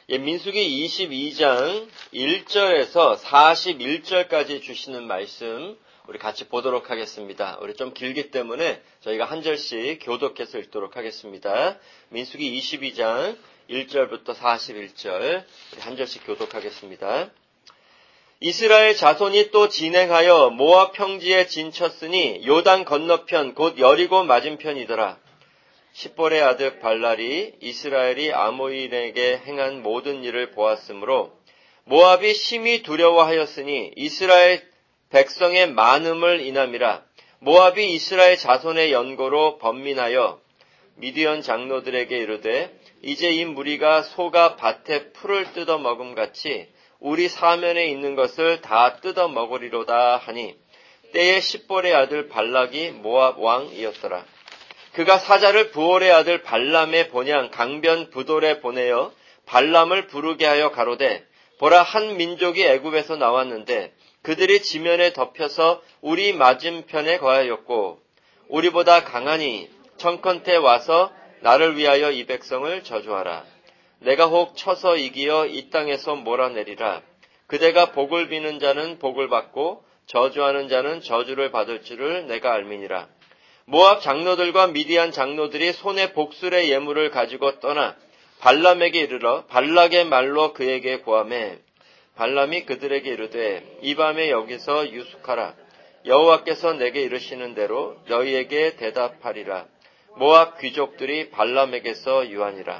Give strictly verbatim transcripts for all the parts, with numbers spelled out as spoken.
예, 민수기 이십이 장 일 절에서 사십일 절까지 주시는 말씀 우리 같이 보도록 하겠습니다. 우리 좀 길기 때문에 저희가 한 절씩 교독해서 읽도록 하겠습니다. 민수기 이십이 장 일 절부터 사십일 절 우리 한 절씩 교독하겠습니다. 이스라엘 자손이 또 진행하여 모압 평지에 진쳤으니 요단 건너편 곧 여리고 맞은편이더라. 십볼의 아들 발랄이 이스라엘이 아모리에게 행한 모든 일을 보았으므로 모압이 심히 두려워하였으니 이스라엘 백성의 많음을 인함이라. 모압이 이스라엘 자손의 연고로 번민하여 미디안 장로들에게 이르되 이제 이 무리가 소가 밭에 풀을 뜯어 먹음같이 우리 사면에 있는 것을 다 뜯어 먹으리로다 하니 때에 십볼의 아들 발락이 모압 왕이었더라. 그가 사자를 부올의 아들 발람의 본향 강변 부돌에 보내어 발람을 부르게 하여 가로되 보라 한 민족이 애굽에서 나왔는데 그들이 지면에 덮여서 우리 맞은편에 거하였고 우리보다 강하니 청컨대 와서 나를 위하여 이 백성을 저주하라. 내가 혹 쳐서 이기어 이 땅에서 몰아내리라. 그대가 복을 비는 자는 복을 받고 저주하는 자는 저주를 받을 줄을 내가 알미니라. 모압 장로들과 미디안 장로들이 손에 복술의 예물을 가지고 떠나 발람에게 이르러 발락의 말로 그에게 고하매 발람이 그들에게 이르되 이 밤에 여기서 유숙하라. 여호와께서 내게 이르시는 대로 너희에게 대답하리라. 모압 귀족들이 발람에게서 유하니라.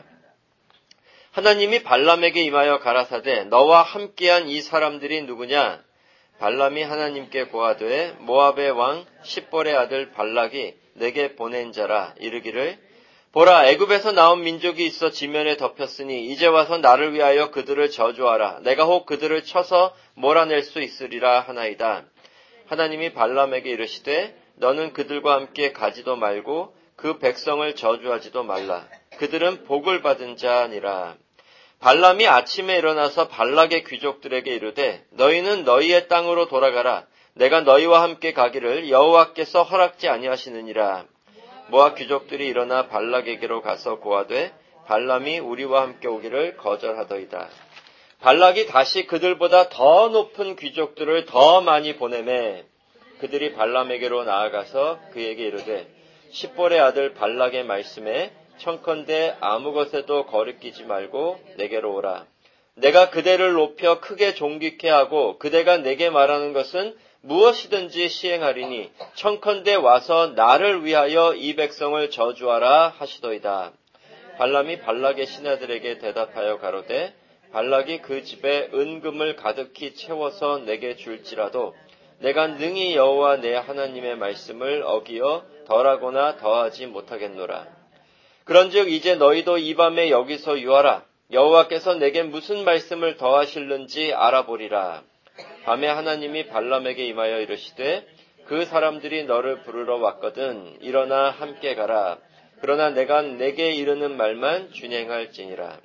하나님이 발람에게 임하여 가라사대 너와 함께한 이 사람들이 누구냐? 발람이 하나님께 고하되 모압의 왕 십볼의 아들 발락이 내게 보낸 자라. 이르기를 보라 애굽에서 나온 민족이 있어 지면에 덮였으니 이제 와서 나를 위하여 그들을 저주하라. 내가 혹 그들을 쳐서 몰아낼 수 있으리라 하나이다. 하나님이 발람에게 이르시되 너는 그들과 함께 가지도 말고 그 백성을 저주하지도 말라. 그들은 복을 받은 자니라. 발람이 아침에 일어나서 발락의 귀족들에게 이르되 너희는 너희의 땅으로 돌아가라. 내가 너희와 함께 가기를 여호와께서 허락지 아니하시느니라. 모압 귀족들이 일어나 발락에게로 가서 고하되 발람이 우리와 함께 오기를 거절하더이다. 발락이 다시 그들보다 더 높은 귀족들을 더 많이 보내매 그들이 발람에게로 나아가서 그에게 이르되 십볼의 아들 발락의 말씀에 청컨대 아무 것에도 거리끼지 말고 내게로 오라. 내가 그대를 높여 크게 존귀케 하고 그대가 내게 말하는 것은 무엇이든지 시행하리니 청컨대 와서 나를 위하여 이 백성을 저주하라 하시더이다. 발람이 발락의 신하들에게 대답하여 가로되 발락이 그 집에 은금을 가득히 채워서 내게 줄지라도 내가 능히 여호와 내 하나님의 말씀을 어기어 덜하거나 더하지 못하겠노라. 그런즉 이제 너희도 이 밤에 여기서 유하라. 여호와께서 내게 무슨 말씀을 더하실는지 알아보리라. 밤에 하나님이 발람에게 임하여 이르시되 그 사람들이 너를 부르러 왔거든 일어나 함께 가라. 그러나 내가 내게 이르는 말만 준행할지니라.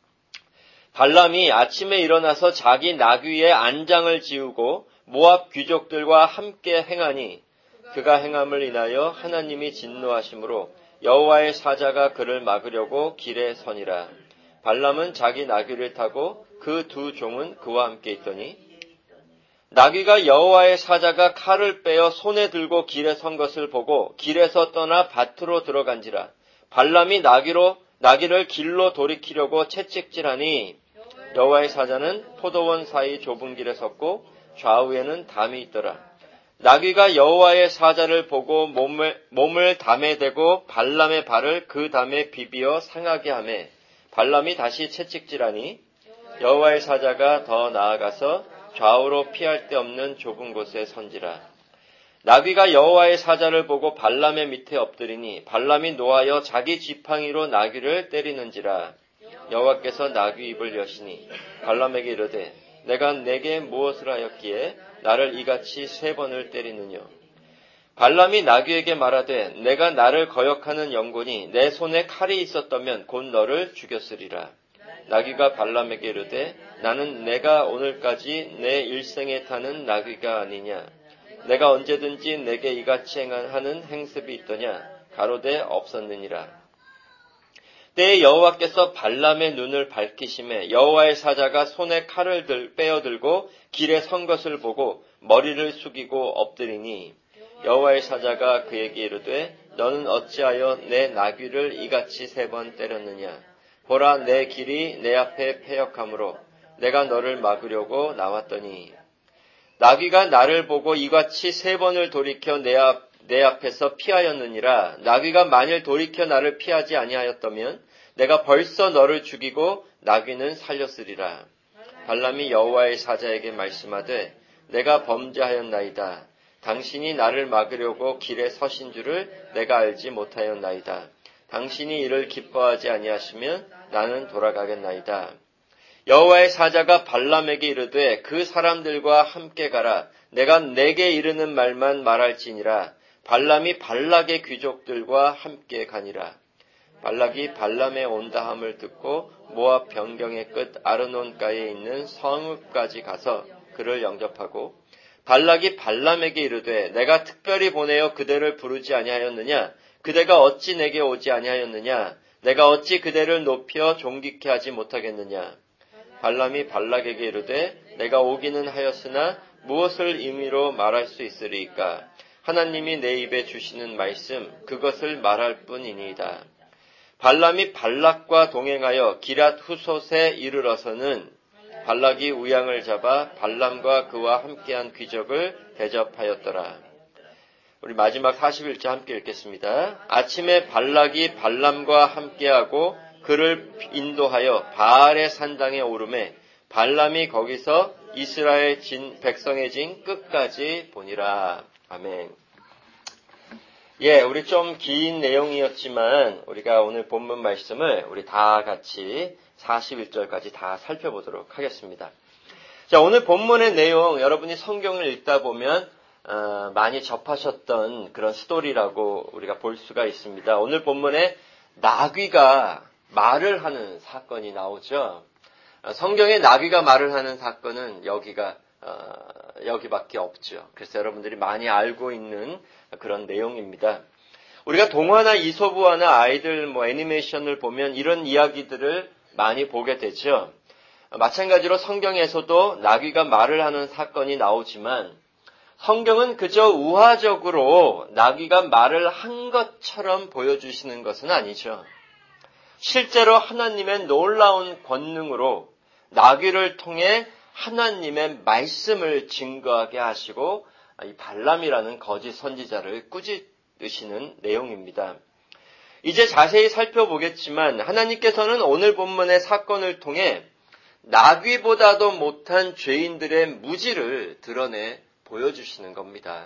발람이 아침에 일어나서 자기 나귀의 안장을 지우고 모압 귀족들과 함께 행하니 그가 행함을 인하여 하나님이 진노하심으로 여호와의 사자가 그를 막으려고 길에 서니라. 발람은 자기 나귀를 타고 그 두 종은 그와 함께 있더니 나귀가 여호와의 사자가 칼을 빼어 손에 들고 길에 선 것을 보고 길에서 떠나 밭으로 들어간지라. 발람이 나귀로 나귀를 길로 돌이키려고 채찍질하니 여호와의 사자는 포도원 사이 좁은 길에 섰고 좌우에는 담이 있더라. 나귀가 여호와의 사자를 보고 몸을, 몸을 담에 대고 발람의 발을 그 담에 비비어 상하게 하매 발람이 다시 채찍질하니 여호와의 사자가 더 나아가서 좌우로 피할 데 없는 좁은 곳에 선지라. 나귀가 여호와의 사자를 보고 발람의 밑에 엎드리니 발람이 노하여 자기 지팡이로 나귀를 때리는지라. 여호와께서 나귀 입을 여시니 발람에게 이르되 내가 내게 무엇을 하였기에 나를 이같이 세 번을 때리느냐. 발람이 나귀에게 말하되 내가 나를 거역하는 영혼이 내 손에 칼이 있었다면 곧 너를 죽였으리라. 나귀가 발람에게 이르되 나는 내가 오늘까지 내 일생에 타는 나귀가 아니냐. 내가 언제든지 내게 이같이 하는 행습이 있더냐. 가로되 없었느니라. 때에 여호와께서 발람의 눈을 밝히심에 여호와의 사자가 손에 칼을 들, 빼어들고 길에 선 것을 보고 머리를 숙이고 엎드리니 여호와의 사자가 그에게 이르되 너는 어찌하여 내 나귀를 이같이 세 번 때렸느냐. 보라, 내 길이 내 앞에 패역하므로 내가 너를 막으려고 나왔더니 나귀가 나를 보고 이같이 세 번을 돌이켜 내, 앞, 내 앞에서 피하였느니라. 나귀가 만일 돌이켜 나를 피하지 아니하였다면 내가 벌써 너를 죽이고 나귀는 살렸으리라. 발람이 여호와의 사자에게 말씀하되 내가 범죄하였나이다. 당신이 나를 막으려고 길에 서신 줄을 내가 알지 못하였나이다. 당신이 이를 기뻐하지 아니하시면 나는 돌아가겠나이다. 여호와의 사자가 발람에게 이르되 그 사람들과 함께 가라. 내가 내게 이르는 말만 말할지니라. 발람이 발락의 귀족들과 함께 가니라. 발락이 발람의 온다함을 듣고 모압 변경의 끝 아르논가에 있는 성읍까지 가서 그를 영접하고 발락이 발람에게 이르되 내가 특별히 보내어 그대를 부르지 아니하였느냐. 그대가 어찌 내게 오지 아니하였느냐. 내가 어찌 그대를 높여 존귀케 하지 못하겠느냐. 발람이 발락에게 이르되 내가 오기는 하였으나 무엇을 임의로 말할 수 있으리이까. 하나님이 내 입에 주시는 말씀 그것을 말할 뿐이니이다. 발람이 발락과 동행하여 기랏 후솥에 이르러서는 발락이 우양을 잡아 발람과 그와 함께한 귀족을 대접하였더라. 우리 마지막 사십일 절 함께 읽겠습니다. 아침에 발락이 발람과 함께하고 그를 인도하여 바알의 산당에 오르매 발람이 거기서 이스라엘 진, 백성의 진 끝까지 보니라. 아멘. 예, 우리 좀 긴 내용이었지만 우리가 오늘 본문 말씀을 우리 다 같이 사십일 절까지 다 살펴보도록 하겠습니다. 자, 오늘 본문의 내용 여러분이 성경을 읽다 보면 어, 많이 접하셨던 그런 스토리라고 우리가 볼 수가 있습니다. 오늘 본문에 나귀가 말을 하는 사건이 나오죠. 어, 성경에 나귀가 말을 하는 사건은 여기가 어, 여기밖에 없죠. 그래서 여러분들이 많이 알고 있는 그런 내용입니다. 우리가 동화나 이솝우화나 아이들 뭐 애니메이션을 보면 이런 이야기들을 많이 보게 되죠. 마찬가지로 성경에서도 나귀가 말을 하는 사건이 나오지만 성경은 그저 우화적으로 나귀가 말을 한 것처럼 보여주시는 것은 아니죠. 실제로 하나님의 놀라운 권능으로 나귀를 통해 하나님의 말씀을 증거하게 하시고 이 발람이라는 거짓 선지자를 꾸짖으시는 내용입니다. 이제 자세히 살펴보겠지만 하나님께서는 오늘 본문의 사건을 통해 나귀보다도 못한 죄인들의 무지를 드러내 보여주시는 겁니다.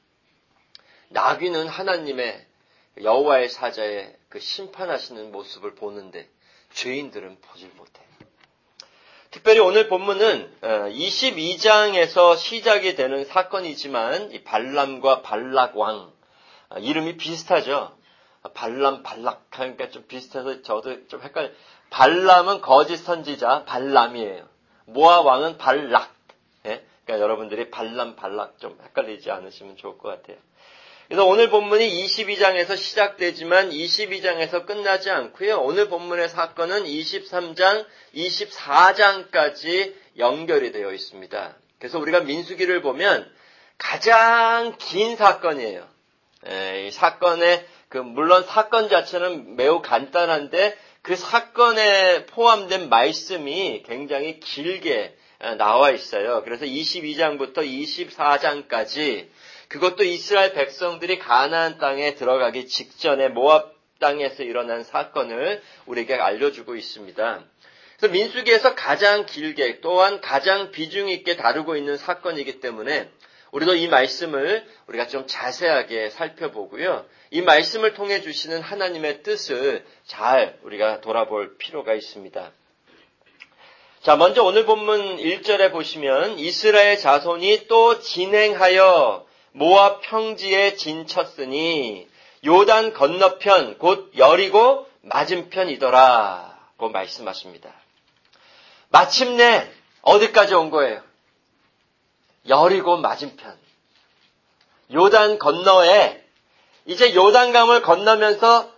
나귀는 하나님의 여호와의 사자의 그 심판하시는 모습을 보는데 죄인들은 보질 못해요. 특별히 오늘 본문은 이십이 장에서 시작이 되는 사건이지만 이 발람과 발락 왕 이름이 비슷하죠. 발람 발락 하니까 좀 비슷해서 저도 좀 헷갈려. 발람은 거짓 선지자 발람이에요. 모압 왕은 발락. 예? 그러니까 여러분들이 발람 발락 좀 헷갈리지 않으시면 좋을 것 같아요. 그래서 오늘 본문이 이십이 장에서 시작되지만 이십이 장에서 끝나지 않고요. 오늘 본문의 사건은 이십삼 장, 이십사 장까지 연결이 되어 있습니다. 그래서 우리가 민수기를 보면 가장 긴 사건이에요. 에, 이 사건의 그 물론 사건 자체는 매우 간단한데 그 사건에 포함된 말씀이 굉장히 길게 나와 있어요. 그래서 이십이 장부터 이십사 장까지 그것도 이스라엘 백성들이 가나안 땅에 들어가기 직전에 모압 땅에서 일어난 사건을 우리에게 알려주고 있습니다. 그래서 민수기에서 가장 길게 또한 가장 비중 있게 다루고 있는 사건이기 때문에 우리도 이 말씀을 우리가 좀 자세하게 살펴보고요. 이 말씀을 통해 주시는 하나님의 뜻을 잘 우리가 돌아볼 필요가 있습니다. 자, 먼저 오늘 본문 일 절에 보시면 이스라엘 자손이 또 진행하여 모압 평지에 진쳤으니 요단 건너편 곧 여리고 맞은편이더라고 말씀하십니다. 마침내 어디까지 온 거예요? 여리고 맞은편. 요단 건너에 이제 요단강을 건너면서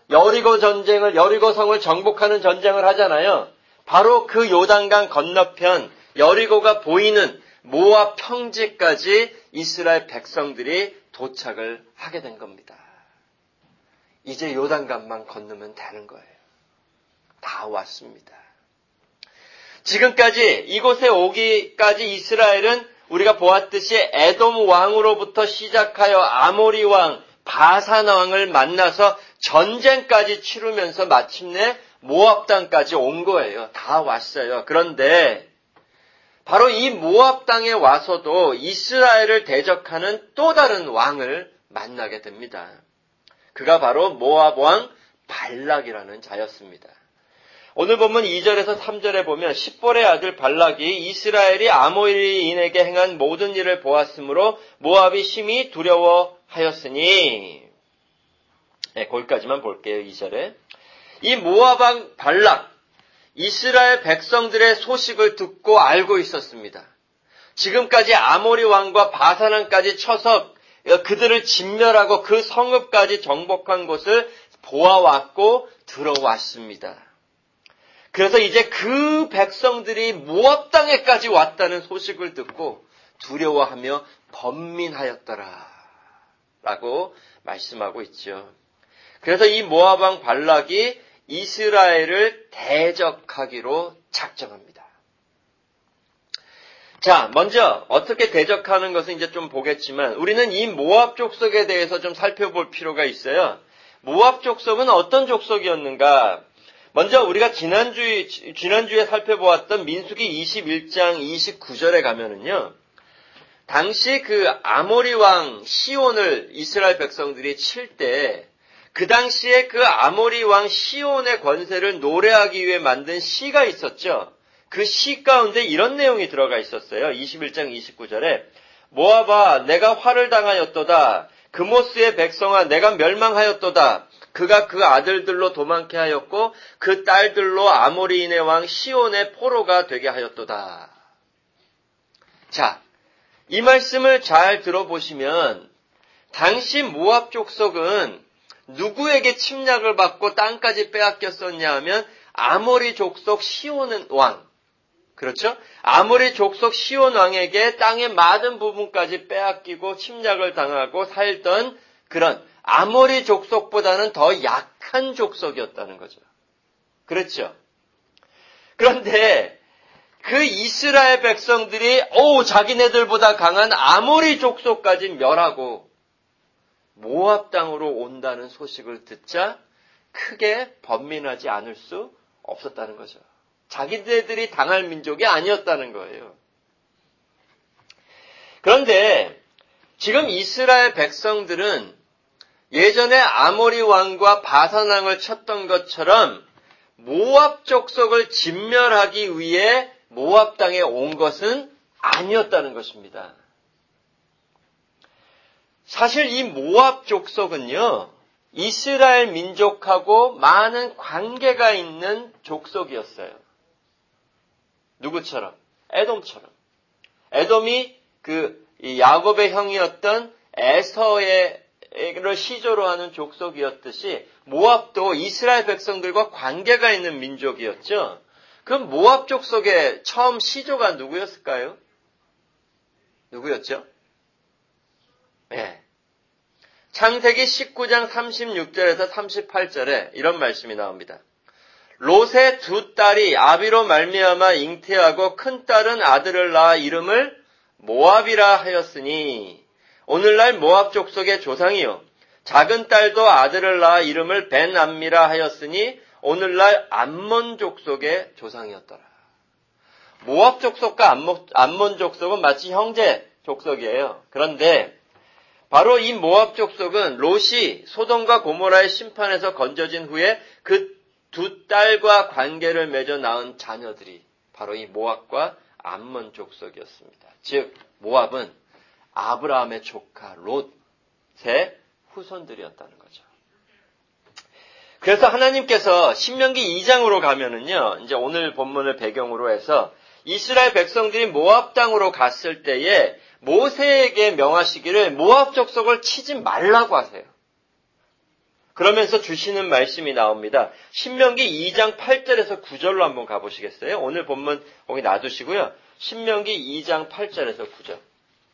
여리고 전쟁을, 여리고 성을 정복하는 전쟁을 하잖아요. 바로 그 요단강 건너편 여리고가 보이는 모압 평지까지 이스라엘 백성들이 도착을 하게 된 겁니다. 이제 요단강만 건너면 되는 거예요. 다 왔습니다. 지금까지 이곳에 오기까지 이스라엘은 우리가 보았듯이 에돔 왕으로부터 시작하여 아모리 왕, 바산 왕을 만나서 전쟁까지 치르면서 마침내 모압 땅까지 온 거예요. 다 왔어요. 그런데 바로 이 모압 땅에 와서도 이스라엘을 대적하는 또 다른 왕을 만나게 됩니다. 그가 바로 모압 왕 발락이라는 자였습니다. 오늘 본문 이 절에서 삼 절에 보면 십볼의 아들 발락이 이스라엘이 아모리인에게 행한 모든 일을 보았으므로 모압이 심히 두려워하였으니, 네, 거기까지만 볼게요. 이 절에. 이 모압 왕 발락, 이스라엘 백성들의 소식을 듣고 알고 있었습니다. 지금까지 아모리 왕과 바산 왕까지 쳐서 그들을 진멸하고 그 성읍까지 정복한 곳을 보아왔고 들어왔습니다. 그래서 이제 그 백성들이 모압 땅에까지 왔다는 소식을 듣고 두려워하며 번민하였더라 라고 말씀하고 있죠. 그래서 이 모압 왕 발락이 이스라엘을 대적하기로 작정합니다. 자, 먼저 어떻게 대적하는 것은 이제 좀 보겠지만 우리는 이 모압 족속에 대해서 좀 살펴볼 필요가 있어요. 모압 족속은 어떤 족속이었는가? 먼저 우리가 지난주에, 지난주에 살펴보았던 민수기 이십일 장 이십구 절에 가면은요, 당시 그 아모리 왕 시온을 이스라엘 백성들이 칠 때, 그 당시에 그 아모리 왕 시온의 권세를 노래하기 위해 만든 시가 있었죠. 그 시 가운데 이런 내용이 들어가 있었어요. 이십일 장 이십구 절에, 모압아, 내가 화를 당하였도다. 그모스의 백성아, 내가 멸망하였도다. 그가 그 아들들로 도망케 하였고 그 딸들로 아모리인의 왕 시온의 포로가 되게 하였도다. 자, 이 말씀을 잘 들어보시면 당시 모압 족속은 누구에게 침략을 받고 땅까지 빼앗겼었냐 하면 아모리 족속 시온 왕, 그렇죠? 아모리 족속 시온 왕에게 땅의 많은 부분까지 빼앗기고 침략을 당하고 살던 그런 아모리 족속보다는 더 약한 족속이었다는 거죠. 그렇죠? 그런데 그 이스라엘 백성들이 오 자기네들보다 강한 아모리 족속까지 멸하고 모압 땅으로 온다는 소식을 듣자 크게 번민하지 않을 수 없었다는 거죠. 자기네들이 당할 민족이 아니었다는 거예요. 그런데 지금 이스라엘 백성들은 예전에 아모리 왕과 바산 왕을 쳤던 것처럼 모압 족속을 진멸하기 위해 모압 땅에 온 것은 아니었다는 것입니다. 사실 이 모압 족속은요, 이스라엘 민족하고 많은 관계가 있는 족속이었어요. 누구처럼? 에돔처럼. 에돔이 그 야곱의 형이었던 에서의 를 시조로 하는 족속이었듯이 모압도 이스라엘 백성들과 관계가 있는 민족이었죠. 그럼 모압 족속의 처음 시조가 누구였을까요? 누구였죠? 네. 창세기 십구 장 삼십육 절에서 삼십팔 절에 이런 말씀이 나옵니다. 롯의 두 딸이 아비로 말미암아 잉태하고 큰 딸은 아들을 낳아 이름을 모압이라 하였으니 오늘날 모압 족속의 조상이요 작은 딸도 아들을 낳아 이름을 벤암미라 하였으니 오늘날 암몬 족속의 조상이었더라. 모압 족속과 암몬 족속은 마치 형제 족속이에요. 그런데 바로 이 모압 족속은 롯이 소돔과 고모라의 심판에서 건져진 후에 그 두 딸과 관계를 맺어 낳은 자녀들이 바로 이 모압과 암몬 족속이었습니다. 즉 모압은 아브라함의 조카 롯의 후손들이었다는 거죠. 그래서 하나님께서 신명기 이 장으로 가면은요, 이제 오늘 본문을 배경으로 해서 이스라엘 백성들이 모압 땅으로 갔을 때에 모세에게 명하시기를 모압 족속을 치지 말라고 하세요. 그러면서 주시는 말씀이 나옵니다. 신명기 이 장 팔 절에서 구 절로 한번 가보시겠어요? 오늘 본문 거기 놔두시고요. 신명기 이 장 팔 절에서 구 절.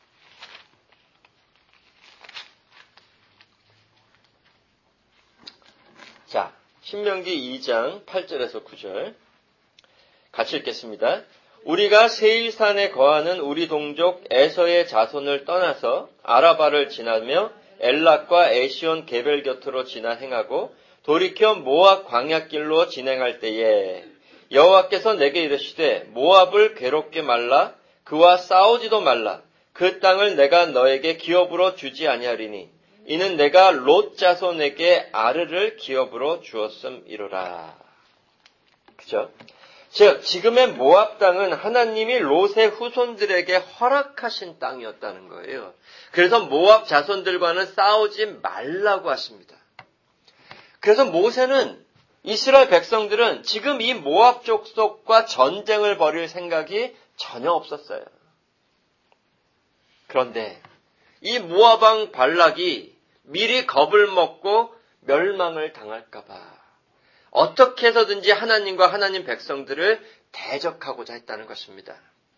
자, 신명기 이 장 팔 절에서 구 절. 같이 읽겠습니다. 우리가 세일산에 거하는 우리 동족 에서의 자손을 떠나서 아라바를 지나며 엘락과 에시온 게벨 곁으로 지나 행하고 돌이켜 모압 광야길로 진행할 때에 여호와께서 내게 이르시되 모압을 괴롭게 말라 그와 싸우지도 말라 그 땅을 내가 너에게 기업으로 주지 아니하리니 이는 내가 롯 자손에게 아르를 기업으로 주었음이로라. 그죠? 즉 지금의 모압 땅은 하나님이 롯의 후손들에게 허락하신 땅이었다는 거예요. 그래서 모압 자손들과는 싸우지 말라고 하십니다. 그래서 모세는 이스라엘 백성들은 지금 이 모압 족속과 전쟁을 벌일 생각이 전혀 없었어요. 그런데 이 모압 왕 발락이 미리 겁을 먹고 멸망을 당할까 봐 어떻게 해서든지 하나님과 하나님 백성들을 대적하고자 했다는 것입니다.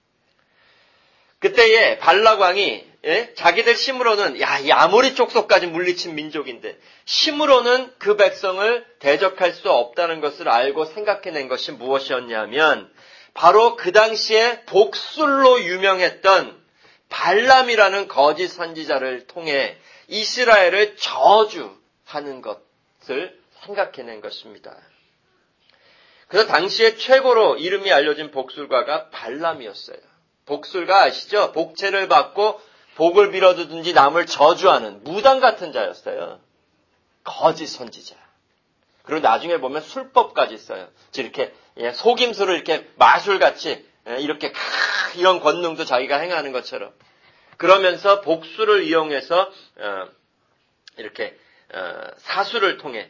그때에 발락 왕이 예? 자기들 힘으로는 야, 이 아모리 족속까지 물리친 민족인데 힘으로는 그 백성을 대적할 수 없다는 것을 알고 생각해낸 것이 무엇이었냐면 바로 그 당시에 복술로 유명했던 발람이라는 거짓 선지자를 통해 이스라엘을 저주하는 것을 생각해낸 것입니다. 그래서 당시에 최고로 이름이 알려진 복술가가 발람이었어요. 복술가 아시죠? 복채를 받고 복을 빌어주든지 남을 저주하는 무당 같은 자였어요. 거짓 선지자. 그리고 나중에 보면 술법까지 써요. 이렇게 속임수를 이렇게 마술같이 이렇게 이런 권능도 자기가 행하는 것처럼 그러면서 복술을 이용해서 이렇게 사수를 통해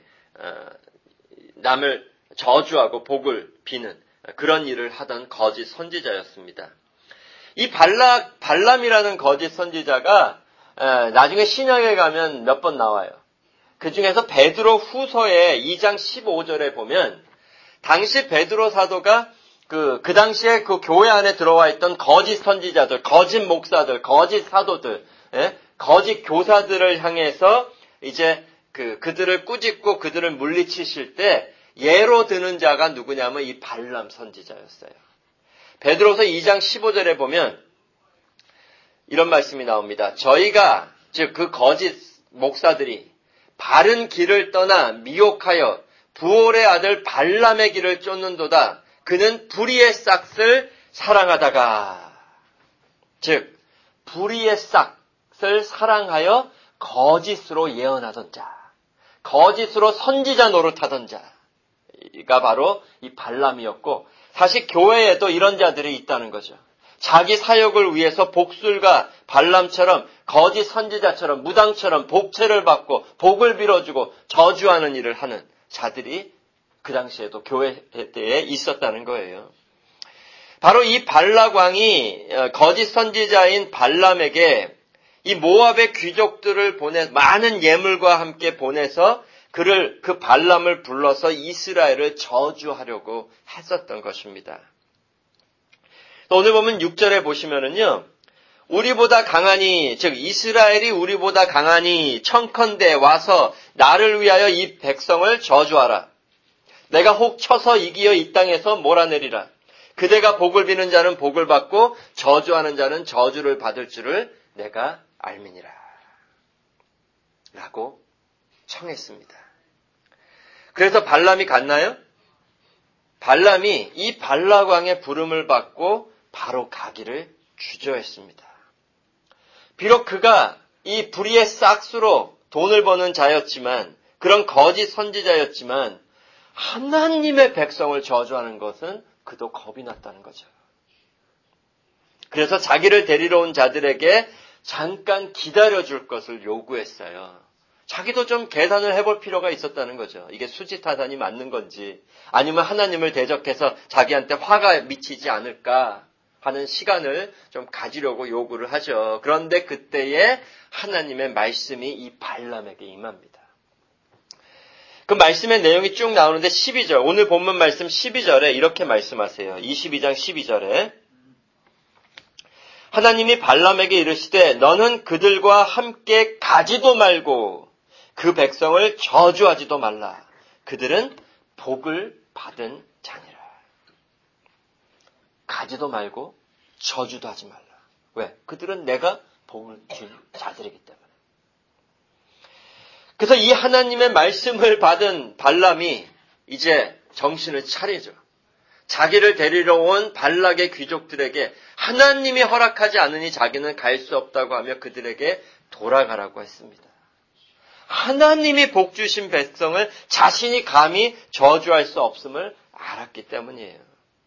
남을 저주하고 복을 비는 그런 일을 하던 거짓 선지자였습니다. 이 발락, 발람이라는 거짓 선지자가 나중에 신약에 가면 몇 번 나와요. 그 중에서 베드로 후서의 이 장 십오 절에 보면 당시 베드로 사도가 그, 그 당시에 그 교회 안에 들어와 있던 거짓 선지자들, 거짓 목사들, 거짓 사도들, 예? 거짓 교사들을 향해서 이제 그, 그들을 꾸짖고 그들을 물리치실 때 예로 드는 자가 누구냐면 이 발람 선지자였어요. 베드로서 이 장 십오 절에 보면 이런 말씀이 나옵니다. 저희가 즉 그 거짓 목사들이 바른 길을 떠나 미혹하여 부올의 아들 발람의 길을 쫓는도다. 그는 불의의 싹을 사랑하다가 즉 불의의 싹을 사랑하여 거짓으로 예언하던 자, 거짓으로 선지자 노릇하던 자가 바로 이 발람이었고 사실 교회에도 이런 자들이 있다는 거죠. 자기 사역을 위해서 복술과 발람처럼 거짓 선지자처럼 무당처럼 복채를 받고 복을 빌어주고 저주하는 일을 하는 자들이 그 당시에도 교회 때에 있었다는 거예요. 바로 이 발락 왕이 거짓 선지자인 발람에게 이 모압의 귀족들을 보내 많은 예물과 함께 보내서 그를 그 발람을 불러서 이스라엘을 저주하려고 했었던 것입니다. 오늘 보면 육 절에 보시면은요. 우리보다 강하니 즉 이스라엘이 우리보다 강하니 청컨대 와서 나를 위하여 이 백성을 저주하라. 내가 혹 쳐서 이기어 이 땅에서 몰아내리라. 그대가 복을 비는 자는 복을 받고 저주하는 자는 저주를 받을 줄을 내가 알미니라. 라고 청했습니다. 그래서 발람이 갔나요? 발람이 이 발락 왕의 부름을 받고 바로 가기를 주저했습니다. 비록 그가 이 불의의 싹수로 돈을 버는 자였지만 그런 거짓 선지자였지만 하나님의 백성을 저주하는 것은 그도 겁이 났다는 거죠. 그래서 자기를 데리러 온 자들에게 잠깐 기다려줄 것을 요구했어요. 자기도 좀 계산을 해볼 필요가 있었다는 거죠. 이게 수지타산이 맞는 건지 아니면 하나님을 대적해서 자기한테 화가 미치지 않을까 하는 시간을 좀 가지려고 요구를 하죠. 그런데 그때에 하나님의 말씀이 이 발람에게 임합니다. 그 말씀의 내용이 쭉 나오는데 십이 절, 오늘 본문 말씀 십이 절에 이렇게 말씀하세요. 이십이 장 십이 절에 하나님이 발람에게 이르시되 너는 그들과 함께 가지도 말고 그 백성을 저주하지도 말라. 그들은 복을 받은 자니라. 가지도 말고 저주도 하지 말라. 왜? 그들은 내가 복을 준 자들이기 때문에. 그래서 이 하나님의 말씀을 받은 발람이 이제 정신을 차리죠. 자기를 데리러 온 발락의 귀족들에게 하나님이 허락하지 않으니 자기는 갈 수 없다고 하며 그들에게 돌아가라고 했습니다. 하나님이 복 주신 백성을 자신이 감히 저주할 수 없음을 알았기 때문이에요.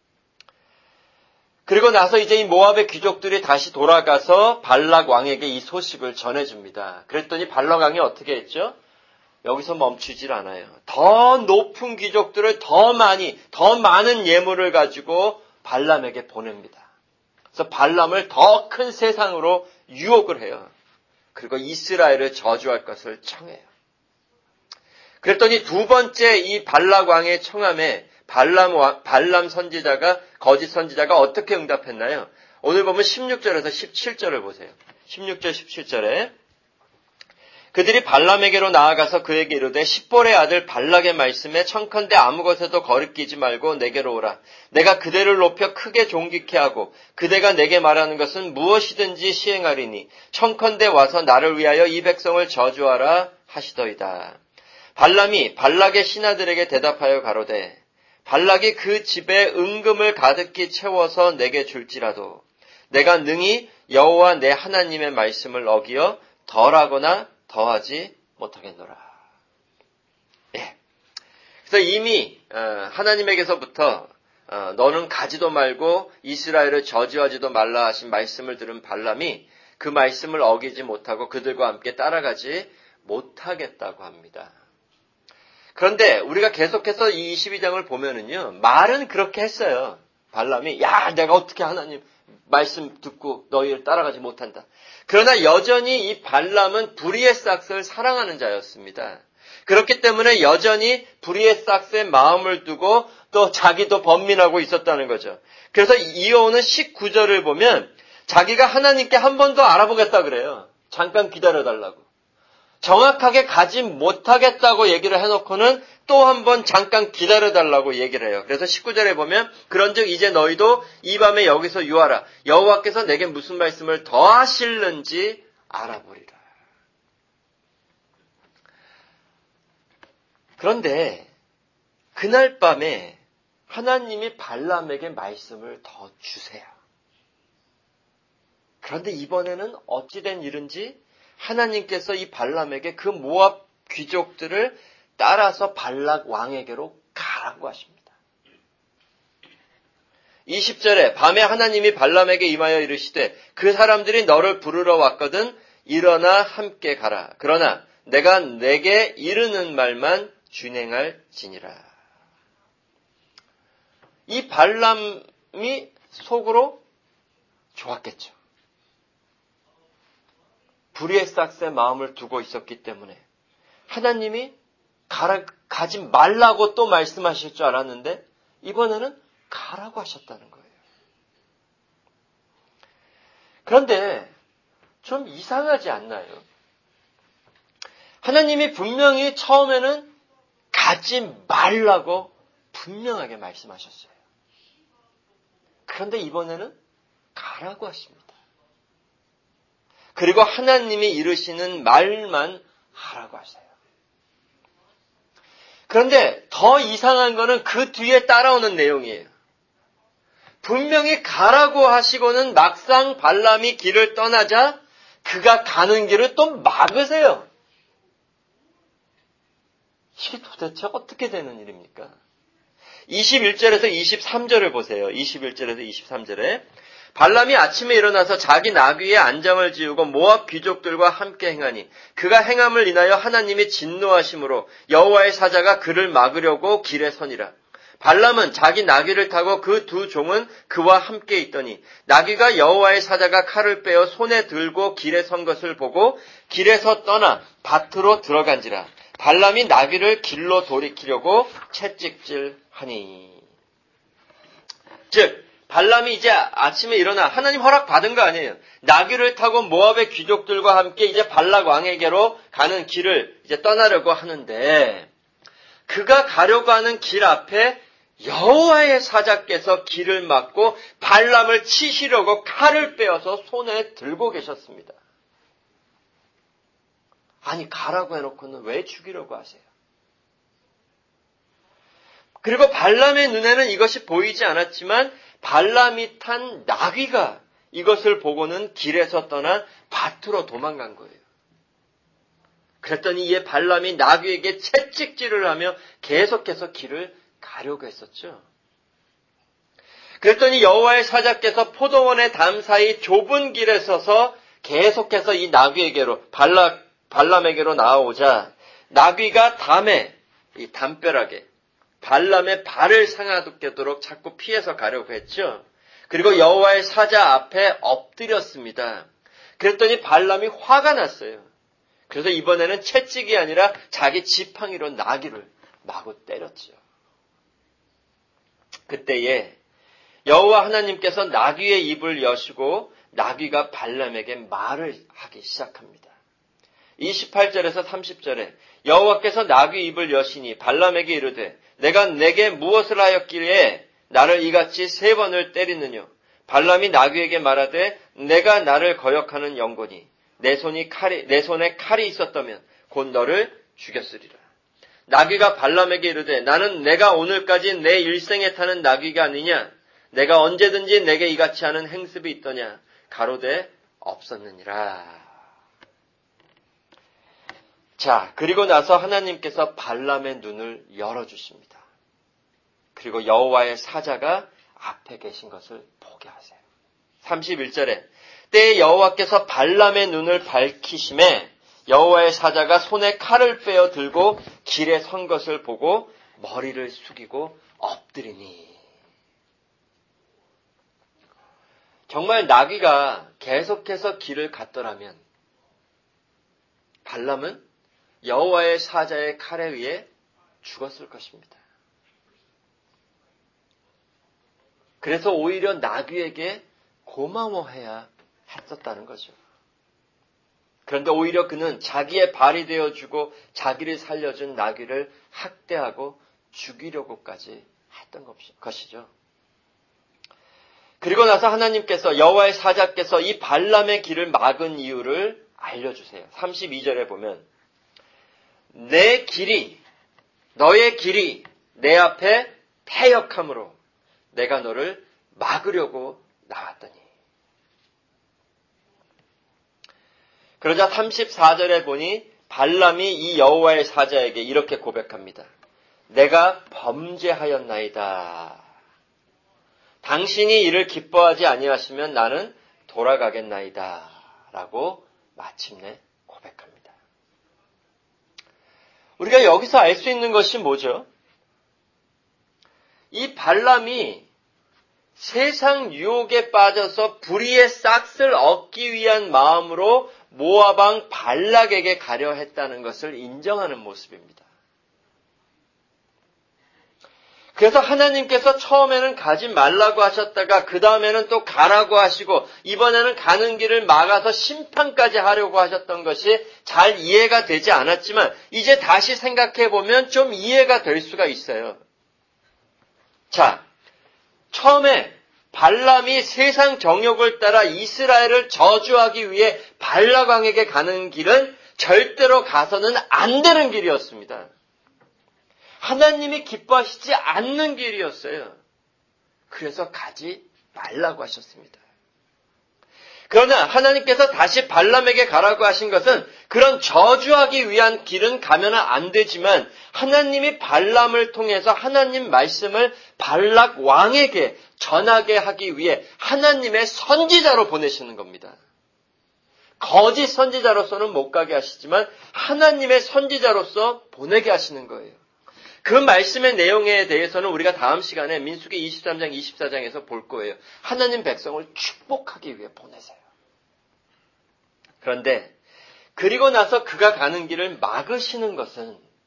그리고 나서 이제 이 모압의 귀족들이 다시 돌아가서 발락 왕에게 이 소식을 전해줍니다. 그랬더니 발락 왕이 어떻게 했죠? 여기서 멈추질 않아요. 더 높은 귀족들을 더 많이, 더 많은 예물을 가지고 발람에게 보냅니다. 그래서 발람을 더 큰 세상으로 유혹을 해요. 그리고 이스라엘을 저주할 것을 청해요. 그랬더니 두 번째 이 발락 왕의 청함에 발람, 왕, 발람 선지자가, 거짓 선지자가 어떻게 응답했나요? 오늘 보면 십육 절에서 십칠 절을 보세요. 십육 절, 십칠 절에 그들이 발람에게로 나아가서 그에게 이르되 십볼의 아들 발락의 말씀에 청컨대 아무 것에도 거리끼지 말고 내게로 오라. 내가 그대를 높여 크게 존귀케 하고 그대가 내게 말하는 것은 무엇이든지 시행하리니 청컨대 와서 나를 위하여 이 백성을 저주하라 하시더이다. 발람이 발락의 신하들에게 대답하여 가로되 발락이 그 집에 은금을 가득히 채워서 내게 줄지라도 내가 능히 여호와 내 하나님의 말씀을 어기어 덜하거나 더하지 못하겠노라. 예. 그래서 이미 하나님에게서부터 너는 가지도 말고 이스라엘을 저주하지도 말라 하신 말씀을 들은 발람이 그 말씀을 어기지 못하고 그들과 함께 따라가지 못하겠다고 합니다. 그런데 우리가 계속해서 이 이십이 장을 보면은요, 말은 그렇게 했어요. 발람이 야 내가 어떻게 하나님 말씀 듣고 너희를 따라가지 못한다. 그러나 여전히 이 발람은 불의의 싹스를 사랑하는 자였습니다. 그렇기 때문에 여전히 불의의 싹스에 마음을 두고 또 자기도 번민하고 있었다는 거죠. 그래서 이어오는 십구 절을 보면 자기가 하나님께 한 번 더 알아보겠다 그래요. 잠깐 기다려달라고. 정확하게 가지 못하겠다고 얘기를 해놓고는 또 한 번 잠깐 기다려달라고 얘기를 해요. 그래서 십구 절에 보면 그런즉 이제 너희도 이 밤에 여기서 유하라. 여호와께서 내게 무슨 말씀을 더 하실는지 알아보리라. 그런데 그날 밤에 하나님이 발람에게 말씀을 더 주세요. 그런데 이번에는 어찌된 일인지 하나님께서 이 발람에게 그 모압 귀족들을 따라서 발락 왕에게로 가라고 하십니다. 이십 절에 밤에 하나님이 발람에게 임하여 이르시되 그 사람들이 너를 부르러 왔거든 일어나 함께 가라. 그러나 내가 내게 이르는 말만 준행할지니라. 이 발람이 속으로 좋았겠죠. 불의의 싹스에 마음을 두고 있었기 때문에 하나님이 가라, 가지 말라고 또 말씀하실 줄 알았는데 이번에는 가라고 하셨다는 거예요. 그런데 좀 이상하지 않나요? 하나님이 분명히 처음에는 가지 말라고 분명하게 말씀하셨어요. 그런데 이번에는 가라고 하십니다. 그리고 하나님이 이르시는 말만 하라고 하세요. 그런데 더 이상한 거는 그 뒤에 따라오는 내용이에요. 분명히 가라고 하시고는 막상 발람이 길을 떠나자 그가 가는 길을 또 막으세요. 이게 도대체 어떻게 되는 일입니까? 이십일 절에서 이십삼 절을 보세요. 이십일 절에서 이십삼 절에 발람이 아침에 일어나서 자기 나귀에 안장을 지우고 모압 귀족들과 함께 행하니 그가 행함을 인하여 하나님이 진노하심으로 여호와의 사자가 그를 막으려고 길에 서니라. 발람은 자기 나귀를 타고 그 두 종은 그와 함께 있더니 나귀가 여호와의 사자가 칼을 빼어 손에 들고 길에 선 것을 보고 길에서 떠나 밭으로 들어간지라. 발람이 나귀를 길로 돌이키려고 채찍질하니. 즉 발람이 이제 아침에 일어나 하나님 허락 받은 거 아니에요. 나귀를 타고 모압의 귀족들과 함께 이제 발락 왕에게로 가는 길을 이제 떠나려고 하는데 그가 가려고 하는 길 앞에 여호와의 사자께서 길을 막고 발람을 치시려고 칼을 빼어서 손에 들고 계셨습니다. 아니 가라고 해놓고는 왜 죽이려고 하세요? 그리고 발람의 눈에는 이것이 보이지 않았지만 발람이 탄 나귀가 이것을 보고는 길에서 떠나 밭으로 도망간 거예요. 그랬더니 이에 발람이 나귀에게 채찍질을 하며 계속해서 길을 가려고 했었죠. 그랬더니 여호와의 사자께서 포도원의 담 사이 좁은 길에 서서 계속해서 이 나귀에게로 발람, 발람에게로 나아오자 나귀가 담에 이 담벼락에 발람의 발을 상하게 도록 자꾸 피해서 가려고 했죠. 그리고 여호와의 사자 앞에 엎드렸습니다. 그랬더니 발람이 화가 났어요. 그래서 이번에는 채찍이 아니라 자기 지팡이로 나귀를 마구 때렸죠. 그때에 여호와 하나님께서 나귀의 입을 여시고 나귀가 발람에게 말을 하기 시작합니다. 이십팔 절에서 삼십 절에 여호와께서 나귀 입을 여시니 발람에게 이르되 내가 내게 무엇을 하였기에 나를 이같이 세 번을 때리느냐. 발람이 나귀에게 말하되 내가 나를 거역하는 영혼이 내 손이 칼이 내 손에 칼이 있었다면 곧 너를 죽였으리라. 나귀가 발람에게 이르되 나는 내가 오늘까지 내 일생에 타는 나귀가 아니냐. 내가 언제든지 내게 이같이 하는 행습이 있더냐. 가로되 없었느니라. 자, 그리고 나서 하나님께서 발람의 눈을 열어주십니다. 그리고 여호와의 사자가 앞에 계신 것을 보게 하세요. 삼십일 절에 때에 여호와께서 발람의 눈을 밝히심에 여호와의 사자가 손에 칼을 빼어 들고 길에 선 것을 보고 머리를 숙이고 엎드리니. 정말 나귀가 계속해서 길을 갔더라면 발람은 여호와의 사자의 칼에 의해 죽었을 것입니다. 그래서 오히려 나귀에게 고마워해야 했었다는 거죠. 그런데 오히려 그는 자기의 발이 되어주고 자기를 살려준 나귀를 학대하고 죽이려고까지 했던 것이죠. 그리고 나서 하나님께서 여호와의 사자께서 이 발람의 길을 막은 이유를 알려주세요. 삼십이 절에 보면 내 길이 너의 길이 내 앞에 패역함으로 내가 너를 막으려고 나왔더니. 그러자 삼십사 절에 보니 발람이 이 여호와의 사자에게 이렇게 고백합니다. 내가 범죄하였나이다. 당신이 이를 기뻐하지 아니하시면 나는 돌아가겠나이다. 라고 마침내 고백합니다. 우리가 여기서 알 수 있는 것이 뭐죠? 이 발람이 세상 유혹에 빠져서 불의의 싹을 얻기 위한 마음으로 모압 왕 발락에게 가려 했다는 것을 인정하는 모습입니다. 그래서 하나님께서 처음에는 가지 말라고 하셨다가 그 다음에는 또 가라고 하시고 이번에는 가는 길을 막아서 심판까지 하려고 하셨던 것이 잘 이해가 되지 않았지만 이제 다시 생각해보면 좀 이해가 될 수가 있어요. 자, 처음에 발람이 세상 정욕을 따라 이스라엘을 저주하기 위해 발락 왕에게 가는 길은 절대로 가서는 안 되는 길이었습니다. 하나님이 기뻐하시지 않는 길이었어요. 그래서 가지 말라고 하셨습니다. 그러나 하나님께서 다시 발람에게 가라고 하신 것은 그런 저주하기 위한 길은 가면 안 되지만 하나님이 발람을 통해서 하나님 말씀을 발락 왕에게 전하게 하기 위해 하나님의 선지자로 보내시는 겁니다. 거짓 선지자로서는 못 가게 하시지만 하나님의 선지자로서 보내게 하시는 거예요. 그 말씀의 내용에 대해서는 우리가 다음 시간에 민수기 이십삼 장, 이십사 장에서 볼 거예요. 하나님 백성을 축복하기 위해 보내세요. 그런데 그리고 나서 그가 가는 길을 막으시는 것은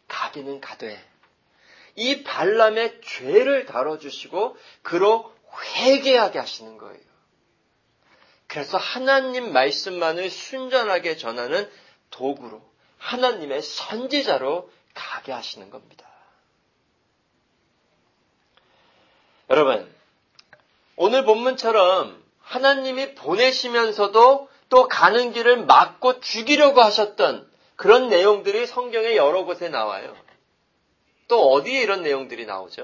가기는 가되 이 발람의 죄를 다뤄주시고 그로 회개하게 하시는 거예요. 그래서 하나님 말씀만을 순전하게 전하는 도구로, 하나님의 선지자로 가게 하시는 겁니다. 여러분, 오늘 본문처럼 하나님이 보내시면서도 또 가는 길을 막고 죽이려고 하셨던 그런 내용들이 성경의 여러 곳에 나와요. 또 어디에 이런 내용들이 나오죠?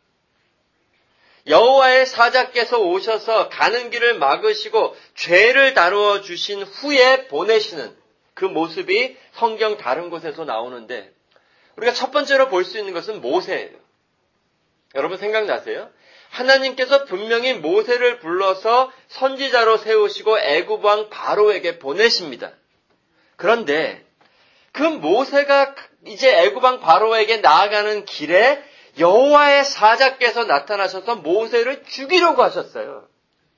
여호와의 사자께서 오셔서 가는 길을 막으시고 죄를 다루어 주신 후에 보내시는 그 모습이 성경 다른 곳에서 나오는데 우리가 첫 번째로 볼 수 있는 것은 모세예요. 여러분 생각나세요? 하나님께서 분명히 모세를 불러서 선지자로 세우시고 애굽 왕 바로에게 보내십니다. 그런데 그 모세가 이제 애굽 왕 바로에게 나아가는 길에 여호와의 사자께서 나타나셔서 모세를 죽이려고 하셨어요.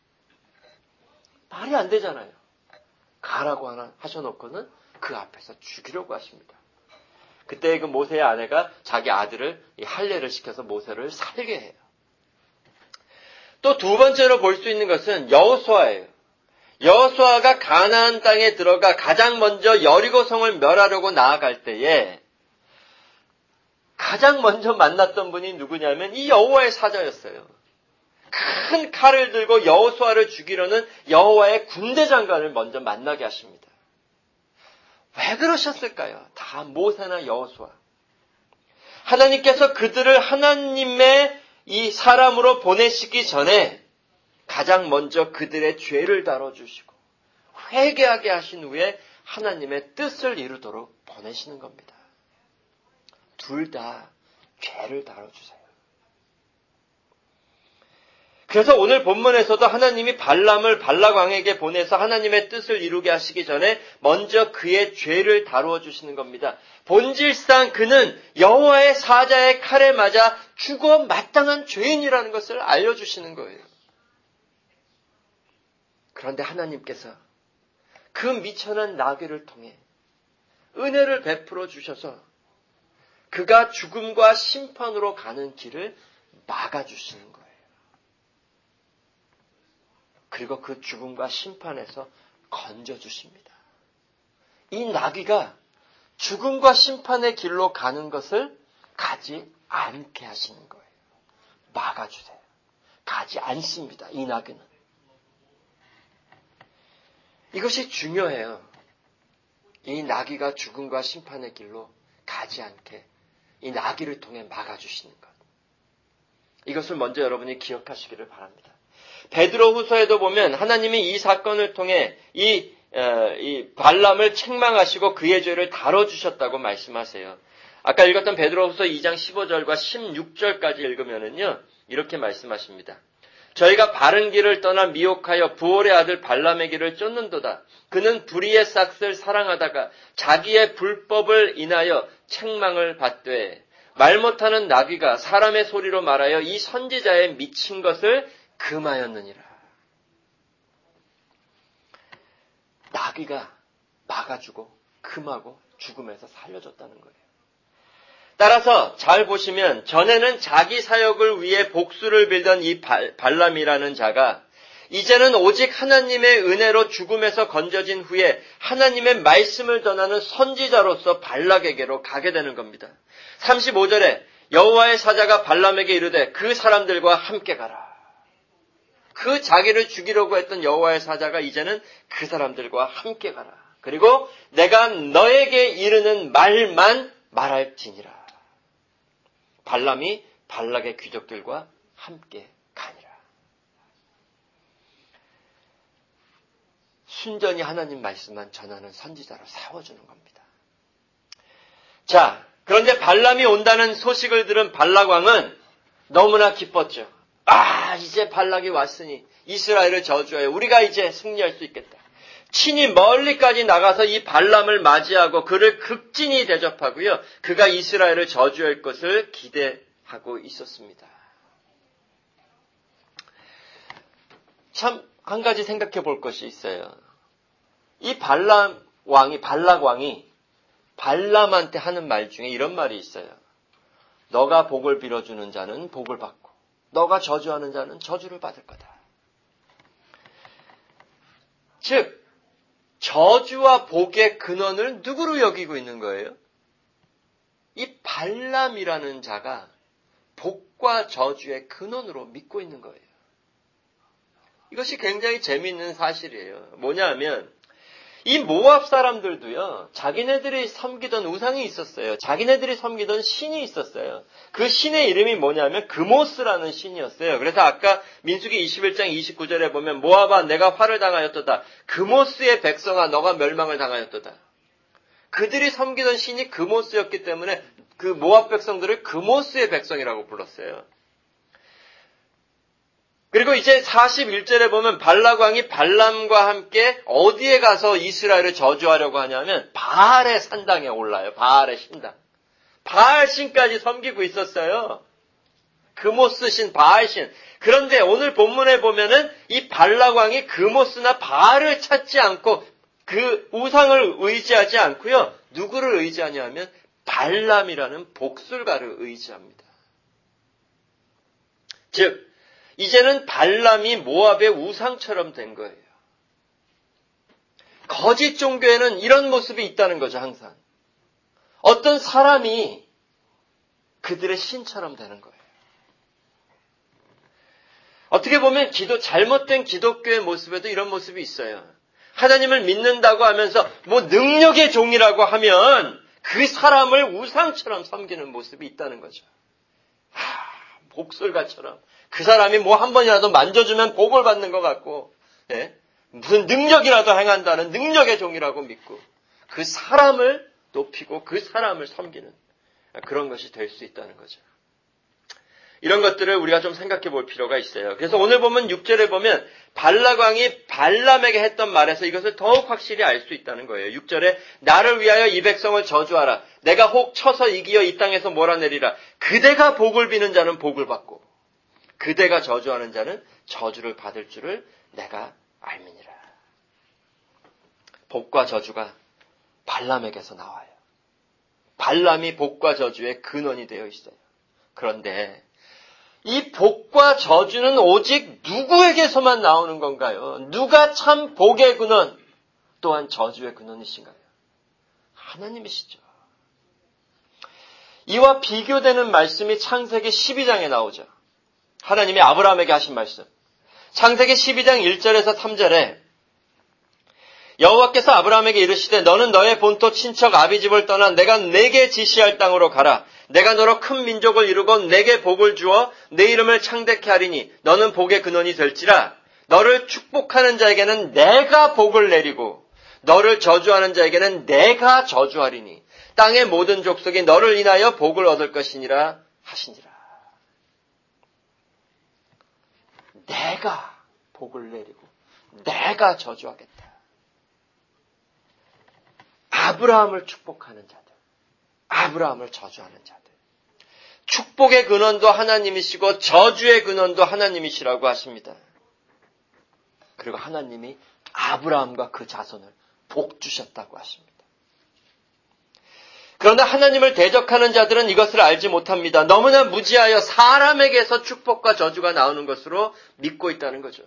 말이 안 되잖아요. 가라고 하나 하셔놓고는 그 앞에서 죽이려고 하십니다. 그때 그 모세의 아내가 자기 아들을 할례를 시켜서 모세를 살게 해요. 또 두 번째로 볼 수 있는 것은 여호수아예요. 여호수아가 가나안 땅에 들어가 가장 먼저 여리고성을 멸하려고 나아갈 때에 가장 먼저 만났던 분이 누구냐면 이 여호와의 사자였어요. 큰 칼을 들고 여호수아를 죽이려는 여호와의 군대 장관을 먼저 만나게 하십니다. 왜 그러셨을까요? 다 모세나 여호수아. 하나님께서 그들을 하나님의 이 사람으로 보내시기 전에 가장 먼저 그들의 죄를 다뤄주시고 회개하게 하신 후에 하나님의 뜻을 이루도록 보내시는 겁니다. 둘 다 죄를 다뤄주세요. 그래서 오늘 본문에서도 하나님이 발람을 발락왕에게 보내서 하나님의 뜻을 이루게 하시기 전에 먼저 그의 죄를 다루어 주시는 겁니다. 본질상 그는 여호와의 사자의 칼에 맞아 죽어 마땅한 죄인이라는 것을 알려주시는 거예요. 그런데 하나님께서 그 미천한 나귀를 통해 은혜를 베풀어 주셔서 그가 죽음과 심판으로 가는 길을 막아주시는 거예요. 그리고 그 죽음과 심판에서 건져주십니다. 이 나귀가 죽음과 심판의 길로 가는 것을 가지 않게 하시는 거예요. 막아주세요. 가지 않습니다. 이 나귀는. 이것이 중요해요. 이 나귀가 죽음과 심판의 길로 가지 않게 이 나귀를 통해 막아주시는 것. 이것을 먼저 여러분이 기억하시기를 바랍니다. 베드로후서에도 보면 하나님이 이 사건을 통해 이, 어, 이 발람을 책망하시고 그의 죄를 다뤄주셨다고 말씀하세요. 아까 읽었던 베드로후서 이 장 십오 절과 십육 절까지 읽으면은요 이렇게 말씀하십니다. 저희가 바른 길을 떠나 미혹하여 부올의 아들 발람의 길을 쫓는도다. 그는 불의의 싹을 사랑하다가 자기의 불법을 인하여 책망을 받되 말 못하는 나귀가 사람의 소리로 말하여 이 선지자의 미친 것을 금하였느니라. 나귀가 막아주고 금하고 죽음에서 살려줬다는 거예요. 따라서 잘 보시면 전에는 자기 사역을 위해 복수를 빌던 이 발람이라는 자가 이제는 오직 하나님의 은혜로 죽음에서 건져진 후에 하나님의 말씀을 전하는 선지자로서 발락에게로 가게 되는 겁니다. 삼십오 절에 여호와의 사자가 발람에게 이르되 그 사람들과 함께 가라. 그 자기를 죽이려고 했던 여호와의 사자가 이제는 그 사람들과 함께 가라. 그리고 내가 너에게 이르는 말만 말할지니라. 발람이 발락의 귀족들과 함께 가니라. 순전히 하나님 말씀만 전하는 선지자로 세워주는 겁니다. 자, 그런데 발람이 온다는 소식을 들은 발락왕은 너무나 기뻤죠. 아, 이제 발락이 왔으니 이스라엘을 저주하여 우리가 이제 승리할 수 있겠다. 친히 멀리까지 나가서 이 발람을 맞이하고 그를 극진히 대접하고요. 그가 이스라엘을 저주할 것을 기대하고 있었습니다. 참 한 가지 생각해 볼 것이 있어요. 이 발람 왕이 발락 왕이 발람한테 하는 말 중에 이런 말이 있어요. 너가 복을 빌어주는 자는 복을 받고 너가 저주하는 자는 저주를 받을 거다. 즉 저주와 복의 근원을 누구로 여기고 있는 거예요? 이 발람이라는 자가 복과 저주의 근원으로 믿고 있는 거예요. 이것이 굉장히 재미있는 사실이에요. 뭐냐 하면 이 모압 사람들도요, 자기네들이 섬기던 우상이 있었어요. 자기네들이 섬기던 신이 있었어요. 그 신의 이름이 뭐냐면 그모스라는 신이었어요. 그래서 아까 민수기 이십일 장 이십구 절에 보면 모압아 내가 화를 당하였도다. 그모스의 백성아 너가 멸망을 당하였도다. 그들이 섬기던 신이 그모스였기 때문에 그 모압 백성들을 그모스의 백성이라고 불렀어요. 그리고 이제 사십일 절에 보면 발락 왕이 발람과 함께 어디에 가서 이스라엘을 저주하려고 하냐면 바알의 산당에 올라요. 바알의 신당. 바알 신까지 섬기고 있었어요. 그모스 신, 바알 신. 그런데 오늘 본문에 보면은 이 발락 왕이 그모스나 바알을 찾지 않고 그 우상을 의지하지 않고요. 누구를 의지하냐면 발람이라는 복술가를 의지합니다. 즉 이제는 발람이 모압의 우상처럼 된 거예요. 거짓 종교에는 이런 모습이 있다는 거죠, 항상. 어떤 사람이 그들의 신처럼 되는 거예요. 어떻게 보면 기도, 잘못된 기독교의 모습에도 이런 모습이 있어요. 하나님을 믿는다고 하면서 뭐 능력의 종이라고 하면 그 사람을 우상처럼 섬기는 모습이 있다는 거죠. 하, 복술가처럼. 그 사람이 뭐 한 번이라도 만져주면 복을 받는 것 같고, 예? 무슨 능력이라도 행한다는 능력의 종이라고 믿고, 그 사람을 높이고 그 사람을 섬기는 그런 것이 될 수 있다는 거죠. 이런 것들을 우리가 좀 생각해 볼 필요가 있어요. 그래서 오늘 보면 육 절에 보면 발락 왕이 발람에게 했던 말에서 이것을 더욱 확실히 알 수 있다는 거예요. 육 절에 나를 위하여 이 백성을 저주하라. 내가 혹 쳐서 이기어 이 땅에서 몰아내리라. 그대가 복을 비는 자는 복을 받고 그대가 저주하는 자는 저주를 받을 줄을 내가 알미니라. 복과 저주가 발람에게서 나와요. 발람이 복과 저주의 근원이 되어 있어요. 그런데 이 복과 저주는 오직 누구에게서만 나오는 건가요? 누가 참 복의 근원 또한 저주의 근원이신가요? 하나님이시죠. 이와 비교되는 말씀이 창세기 십이 장에 나오죠. 하나님이 아브라함에게 하신 말씀. 창세기 십이 장 일 절에서 삼 절에 여호와께서 아브라함에게 이르시되 너는 너의 본토 친척 아비집을 떠나 내가 내게 지시할 땅으로 가라. 내가 너로 큰 민족을 이루고 내게 복을 주어 내 이름을 창대케 하리니 너는 복의 근원이 될지라. 너를 축복하는 자에게는 내가 복을 내리고 너를 저주하는 자에게는 내가 저주하리니 땅의 모든 족속이 너를 인하여 복을 얻을 것이니라 하시니라. 내가 복을 내리고 내가 저주하겠다. 아브라함을 축복하는 자들, 아브라함을 저주하는 자들. 축복의 근원도 하나님이시고 저주의 근원도 하나님이시라고 하십니다. 그리고 하나님이 아브라함과 그 자손을 복 주셨다고 하십니다. 그러나 하나님을 대적하는 자들은 이것을 알지 못합니다. 너무나 무지하여 사람에게서 축복과 저주가 나오는 것으로 믿고 있다는 거죠.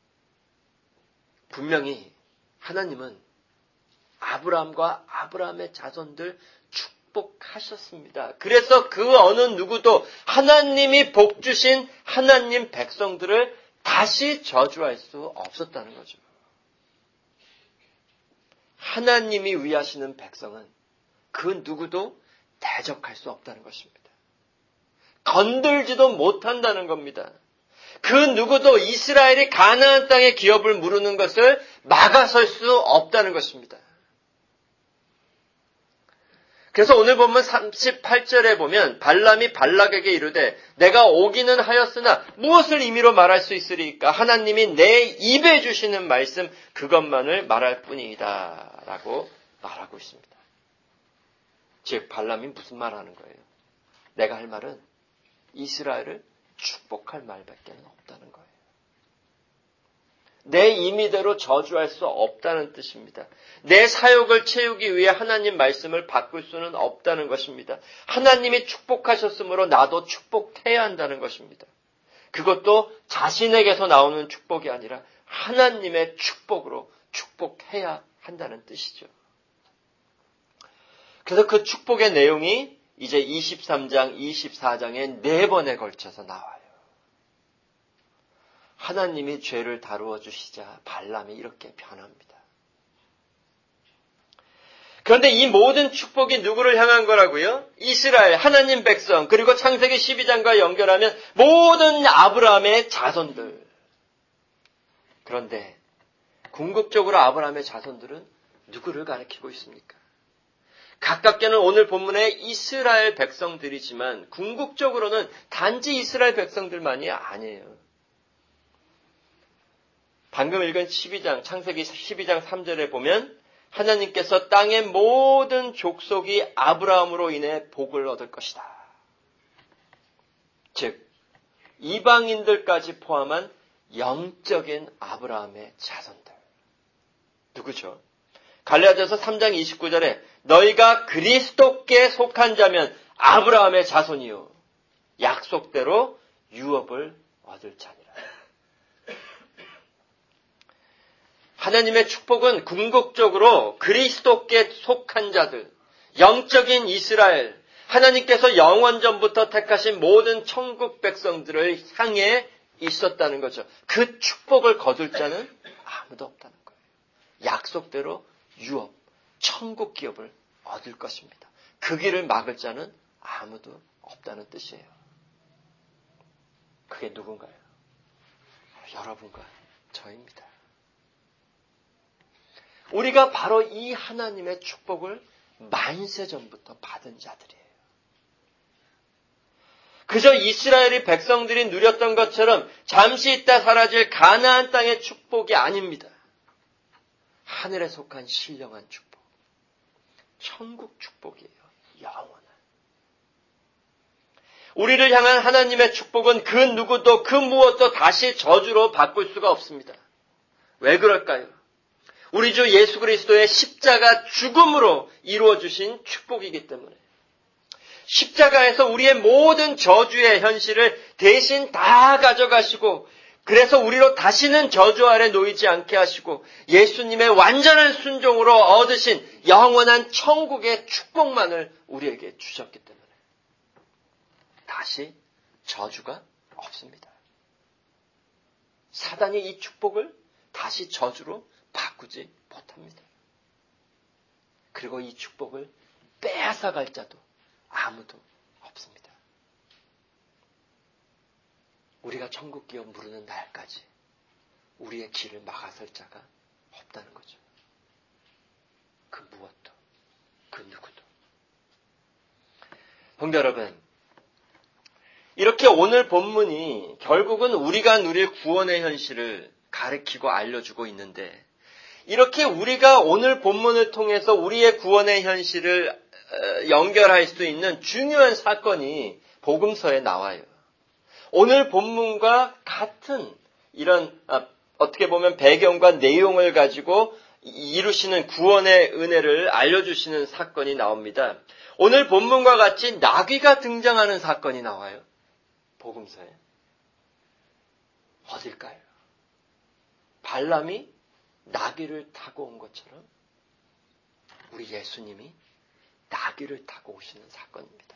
분명히 하나님은 아브라함과 아브라함의 자손들 축복하셨습니다. 그래서 그 어느 누구도 하나님이 복 주신 하나님 백성들을 다시 저주할 수 없었다는 거죠. 하나님이 위하시는 백성은 그 누구도 대적할 수 없다는 것입니다. 건들지도 못한다는 겁니다. 그 누구도 이스라엘이 가나안 땅의 기업을 무르는 것을 막아설 수 없다는 것입니다. 그래서 오늘 보면 삼십팔 절에 보면 발람이 발락에게 이르되 내가 오기는 하였으나 무엇을 임의로 말할 수 있으리까? 하나님이 내 입에 주시는 말씀 그것만을 말할 뿐이다 라고 말하고 있습니다. 즉 발람이 무슨 말하는 거예요? 내가 할 말은 이스라엘을 축복할 말밖에 없다는 거예요. 내 임의대로 저주할 수 없다는 뜻입니다. 내 사욕을 채우기 위해 하나님 말씀을 바꿀 수는 없다는 것입니다. 하나님이 축복하셨으므로 나도 축복해야 한다는 것입니다. 그것도 자신에게서 나오는 축복이 아니라 하나님의 축복으로 축복해야 한다는 뜻이죠. 그래서 그 축복의 내용이 이제 이십삼 장, 이십사 장에 네 번에 걸쳐서 나와요. 하나님이 죄를 다루어 주시자 발람이 이렇게 변합니다. 그런데 이 모든 축복이 누구를 향한 거라고요? 이스라엘, 하나님 백성, 그리고 창세기 십이 장과 연결하면 모든 아브라함의 자손들. 그런데 궁극적으로 아브라함의 자손들은 누구를 가리키고 있습니까? 가깝게는 오늘 본문의 이스라엘 백성들이지만 궁극적으로는 단지 이스라엘 백성들만이 아니에요. 방금 읽은 십이 장, 창세기 십이 장 삼 절에 보면 하나님께서 땅의 모든 족속이 아브라함으로 인해 복을 얻을 것이다. 즉, 이방인들까지 포함한 영적인 아브라함의 자손들. 누구죠? 갈라디아서 삼 장 이십구 절에 너희가 그리스도께 속한 자면 아브라함의 자손이요 약속대로 유업을 얻을 자니라. 하나님의 축복은 궁극적으로 그리스도께 속한 자들, 영적인 이스라엘, 하나님께서 영원전부터 택하신 모든 천국 백성들을 향해 있었다는 거죠. 그 축복을 거둘 자는 아무도 없다는 거예요. 약속대로 유업, 천국 기업을 얻을 것입니다. 그 길을 막을 자는 아무도 없다는 뜻이에요. 그게 누군가요? 여러분과 저입니다. 우리가 바로 이 하나님의 축복을 만세 전부터 받은 자들이에요. 그저 이스라엘의 백성들이 누렸던 것처럼 잠시 있다 사라질 가나안 땅의 축복이 아닙니다. 하늘에 속한 신령한 축복, 천국 축복이에요. 영원한. 우리를 향한 하나님의 축복은 그 누구도 그 무엇도 다시 저주로 바꿀 수가 없습니다. 왜 그럴까요? 우리 주 예수 그리스도의 십자가 죽음으로 이루어주신 축복이기 때문에 십자가에서 우리의 모든 저주의 현실을 대신 다 가져가시고 그래서 우리로 다시는 저주 아래 놓이지 않게 하시고 예수님의 완전한 순종으로 얻으신 영원한 천국의 축복만을 우리에게 주셨기 때문에 다시 저주가 없습니다. 사단이 이 축복을 다시 저주로 바꾸지 못합니다. 그리고 이 축복을 빼앗아갈 자도 아무도 없습니다. 우리가 천국 기업 무르는 날까지 우리의 길을 막아설 자가 없다는 거죠. 그 무엇도, 그 누구도. 성도 여러분, 이렇게 오늘 본문이 결국은 우리가 누릴 구원의 현실을 가르치고 알려주고 있는데 이렇게 우리가 오늘 본문을 통해서 우리의 구원의 현실을 연결할 수 있는 중요한 사건이 복음서에 나와요. 오늘 본문과 같은 이런 어떻게 보면 배경과 내용을 가지고 이루시는 구원의 은혜를 알려주시는 사건이 나옵니다. 오늘 본문과 같이 나귀가 등장하는 사건이 나와요. 복음서에. 어딜까요? 발람이 나귀를 타고 온 것처럼 우리 예수님이 나귀를 타고 오시는 사건입니다.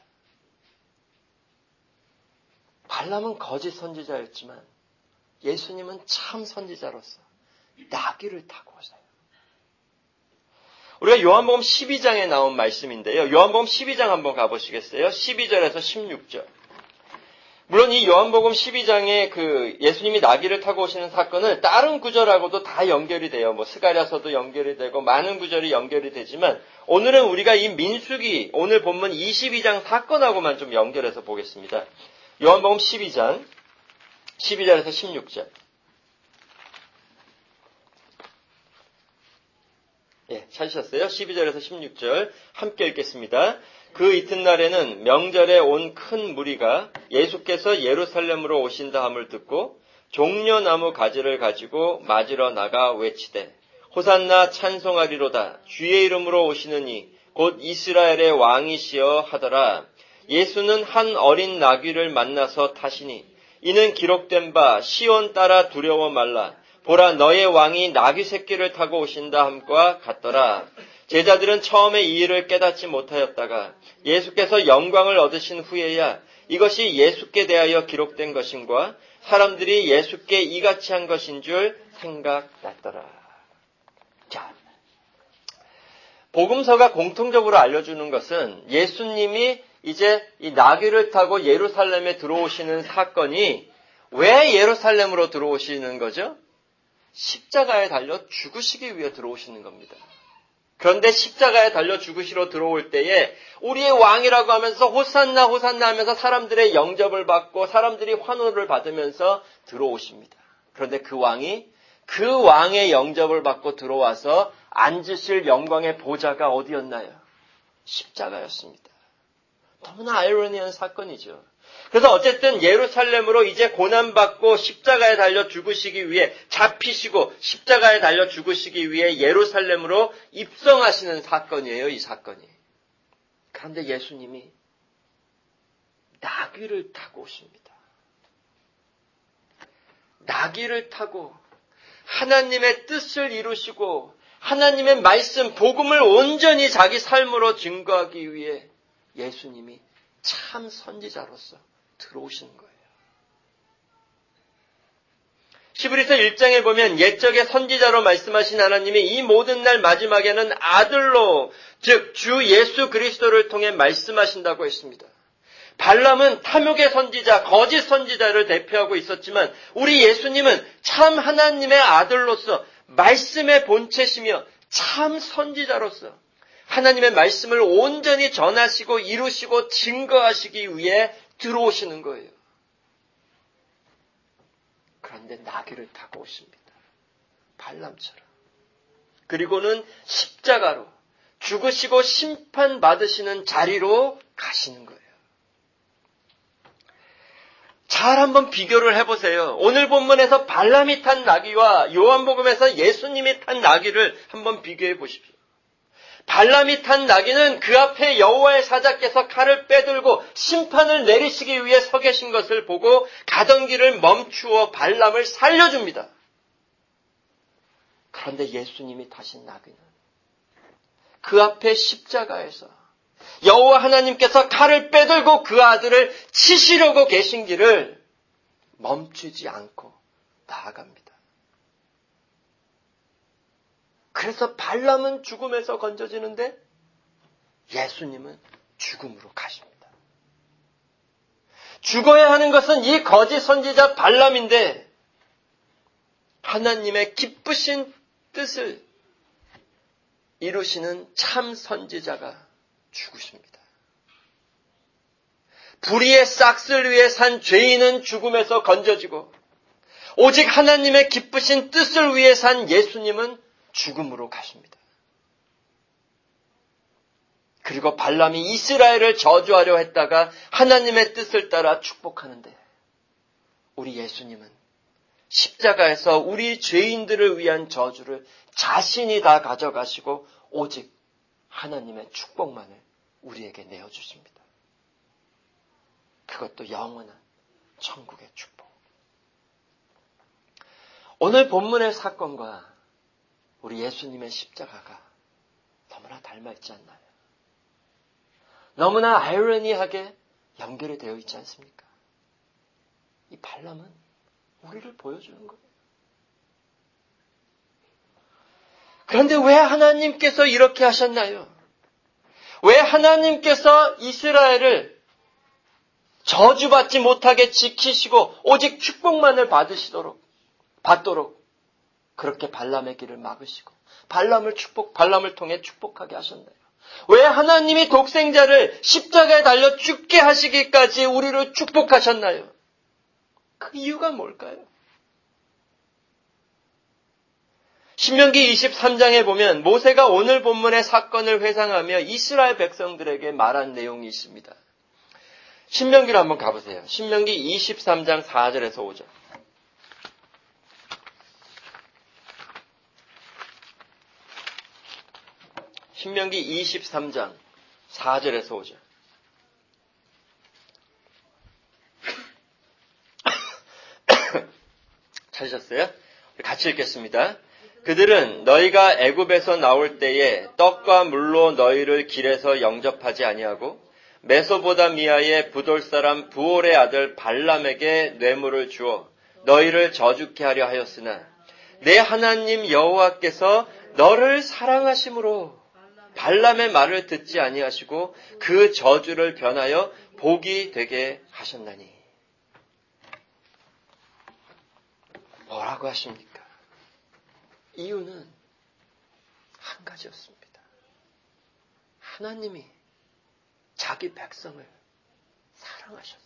발람은 거짓 선지자였지만 예수님은 참 선지자로서 나귀를 타고 오세요. 우리가 요한복음 십이 장에 나온 말씀인데요. 요한복음 십이 장 한번 가보시겠어요? 십이 절에서 십육 절. 물론 이 요한복음 십이 장에 그 예수님이 나귀를 타고 오시는 사건은 다른 구절하고도 다 연결이 돼요. 뭐 스가랴서도 연결이 되고 많은 구절이 연결이 되지만 오늘은 우리가 이 민수기 오늘 본문 이십이 장 사건하고만 좀 연결해서 보겠습니다. 요한복음 십이 장 십이 절에서 십육 절. 예, 찾으셨어요? 십이 절에서 십육 절 함께 읽겠습니다. 그 이튿날에는 명절에 온 큰 무리가 예수께서 예루살렘으로 오신다 함을 듣고 종려나무 가지를 가지고 맞으러 나가 외치되 호산나 찬송하리로다. 주의 이름으로 오시는 이 곧 이스라엘의 왕이시여 하더라. 예수는 한 어린 나귀를 만나서 타시니 이는 기록된 바 시온 따라 두려워 말라. 보라 너의 왕이 나귀 새끼를 타고 오신다 함과 같더라. 제자들은 처음에 이 일을 깨닫지 못하였다가 예수께서 영광을 얻으신 후에야 이것이 예수께 대하여 기록된 것인과 사람들이 예수께 이같이 한 것인 줄 생각났더라. 자, 복음서가 공통적으로 알려주는 것은 예수님이 이제 이 나귀를 타고 예루살렘에 들어오시는 사건이 왜 예루살렘으로 들어오시는 거죠? 십자가에 달려 죽으시기 위해 들어오시는 겁니다. 그런데 십자가에 달려 죽으시러 들어올 때에 우리의 왕이라고 하면서 호산나 호산나 하면서 사람들의 영접을 받고 사람들이 환호를 받으면서 들어오십니다. 그런데 그 왕이 그 왕의 영접을 받고 들어와서 앉으실 영광의 보좌가 어디였나요? 십자가였습니다. 너무나 아이러니한 사건이죠. 그래서 어쨌든 예루살렘으로 이제 고난받고 십자가에 달려 죽으시기 위해 잡히시고 십자가에 달려 죽으시기 위해 예루살렘으로 입성하시는 사건이에요, 이 사건이. 그런데 예수님이 나귀를 타고 오십니다. 나귀를 타고 하나님의 뜻을 이루시고 하나님의 말씀, 복음을 온전히 자기 삶으로 증거하기 위해 예수님이 참 선지자로서 들어오시는 거예요. 히브리서 일 장에 보면 옛적에 선지자로 말씀하신 하나님이 이 모든 날 마지막에는 아들로, 즉 주 예수 그리스도를 통해 말씀하신다고 했습니다. 발람은 탐욕의 선지자, 거짓 선지자를 대표하고 있었지만 우리 예수님은 참 하나님의 아들로서 말씀의 본체시며 참 선지자로서 하나님의 말씀을 온전히 전하시고 이루시고 증거하시기 위해 들어오시는 거예요. 그런데 나귀를 타고 오십니다. 발람처럼. 그리고는 십자가로 죽으시고 심판받으시는 자리로 가시는 거예요. 잘 한번 비교를 해보세요. 오늘 본문에서 발람이 탄 나귀와 요한복음에서 예수님이 탄 나귀를 한번 비교해 보십시오. 발람이 탄 나귀는 그 앞에 여호와의 사자께서 칼을 빼들고 심판을 내리시기 위해 서 계신 것을 보고 가던 길을 멈추어 발람을 살려줍니다. 그런데 예수님이 타신 나귀는 그 앞에 십자가에서 여호와 하나님께서 칼을 빼들고 그 아들을 치시려고 계신 길을 멈추지 않고 나아갑니다. 그래서 발람은 죽음에서 건져지는데 예수님은 죽음으로 가십니다. 죽어야 하는 것은 이 거짓 선지자 발람인데 하나님의 기쁘신 뜻을 이루시는 참 선지자가 죽으십니다. 불의의 싹쓸 위에 산 죄인은 죽음에서 건져지고 오직 하나님의 기쁘신 뜻을 위해 산 예수님은 죽음으로 가십니다. 그리고 발람이 이스라엘을 저주하려 했다가 하나님의 뜻을 따라 축복하는데 우리 예수님은 십자가에서 우리 죄인들을 위한 저주를 자신이 다 가져가시고 오직 하나님의 축복만을 우리에게 내어주십니다. 그것도 영원한 천국의 축복. 오늘 본문의 사건과 우리 예수님의 십자가가 너무나 닮아있지 않나요? 너무나 아이러니하게 연결이 되어 있지 않습니까? 이 발람은 우리를 보여주는 거예요. 그런데 왜 하나님께서 이렇게 하셨나요? 왜 하나님께서 이스라엘을 저주받지 못하게 지키시고 오직 축복만을 받으시도록 받도록 그렇게 발람의 길을 막으시고 발람을 축복 발람을 통해 축복하게 하셨나요? 왜 하나님이 독생자를 십자가에 달려 죽게 하시기까지 우리를 축복하셨나요? 그 이유가 뭘까요? 신명기 이십삼 장에 보면 모세가 오늘 본문의 사건을 회상하며 이스라엘 백성들에게 말한 내용이 있습니다. 신명기로 한번 가보세요. 신명기 이십삼 장 사 절에서 오 절. 신명기 이십삼 장 사 절에서 오 절. 찾으셨어요? 같이 읽겠습니다. 그들은 너희가 애굽에서 나올 때에 떡과 물로 너희를 길에서 영접하지 아니하고 메소보다미아의 부돌 사람 부올의 아들 발람에게 뇌물을 주어 너희를 저주케 하려 하였으나 내 하나님 여호와께서 너를 사랑하심으로 발람의 말을 듣지 아니하시고 그 저주를 변하여 복이 되게 하셨나니. 뭐라고 하십니까? 이유는 한 가지였습니다. 하나님이 자기 백성을 사랑하셔서,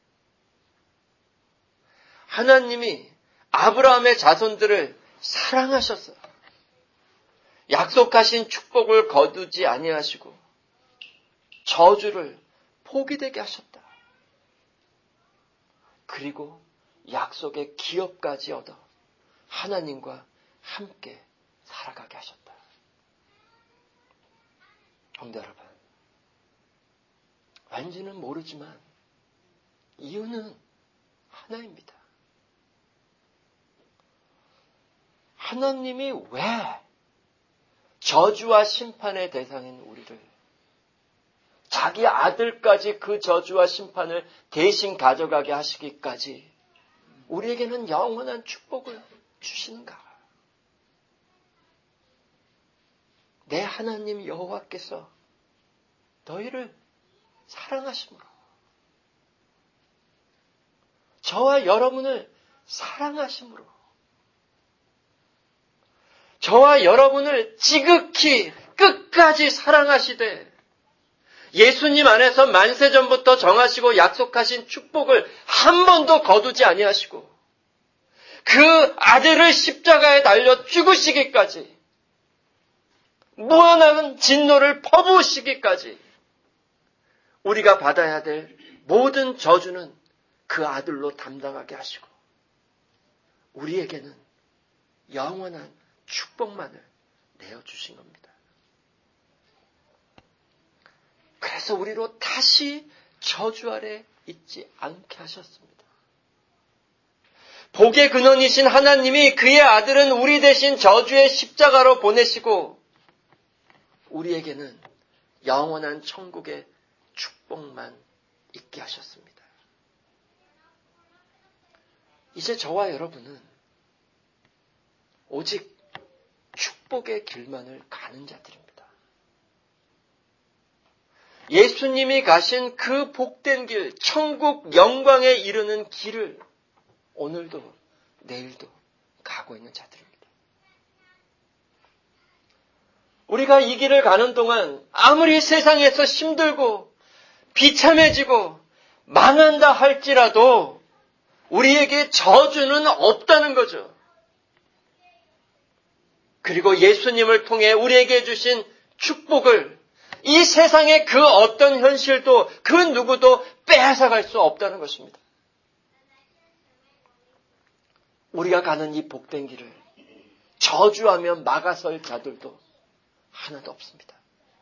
하나님이 아브라함의 자손들을 사랑하셔서 약속하신 축복을 거두지 아니하시고 저주를 포기되게 하셨다. 그리고 약속의 기업까지 얻어 하나님과 함께 살아가게 하셨다. 성도 여러분, 왠지는 모르지만 이유는 하나입니다. 하나님이 왜 저주와 심판의 대상인 우리를, 자기 아들까지 그 저주와 심판을 대신 가져가게 하시기까지 우리에게는 영원한 축복을 주시는가? 내 하나님 여호와께서 너희를 사랑하심으로, 저와 여러분을 사랑하심으로, 저와 여러분을 지극히 끝까지 사랑하시되 예수님 안에서 만세전부터 정하시고 약속하신 축복을 한 번도 거두지 아니하시고 그 아들을 십자가에 달려 죽으시기까지, 무한한 진노를 퍼부으시기까지 우리가 받아야 될 모든 저주는 그 아들로 담당하게 하시고 우리에게는 영원한 축복만을 내어주신 겁니다. 그래서 우리로 다시 저주 아래 있지 않게 하셨습니다. 복의 근원이신 하나님이 그의 아들은 우리 대신 저주의 십자가로 보내시고 우리에게는 영원한 천국의 축복만 있게 하셨습니다. 이제 저와 여러분은 오직 축복의 길만을 가는 자들입니다. 예수님이 가신 그 복된 길, 천국 영광에 이르는 길을 오늘도 내일도 가고 있는 자들입니다. 우리가 이 길을 가는 동안 아무리 세상에서 힘들고 비참해지고 망한다 할지라도 우리에게 저주는 없다는 거죠. 그리고 예수님을 통해 우리에게 주신 축복을 이 세상의 그 어떤 현실도 그 누구도 빼앗아갈 수 없다는 것입니다. 우리가 가는 이 복된 길을 저주하며 막아설 자들도 하나도 없습니다.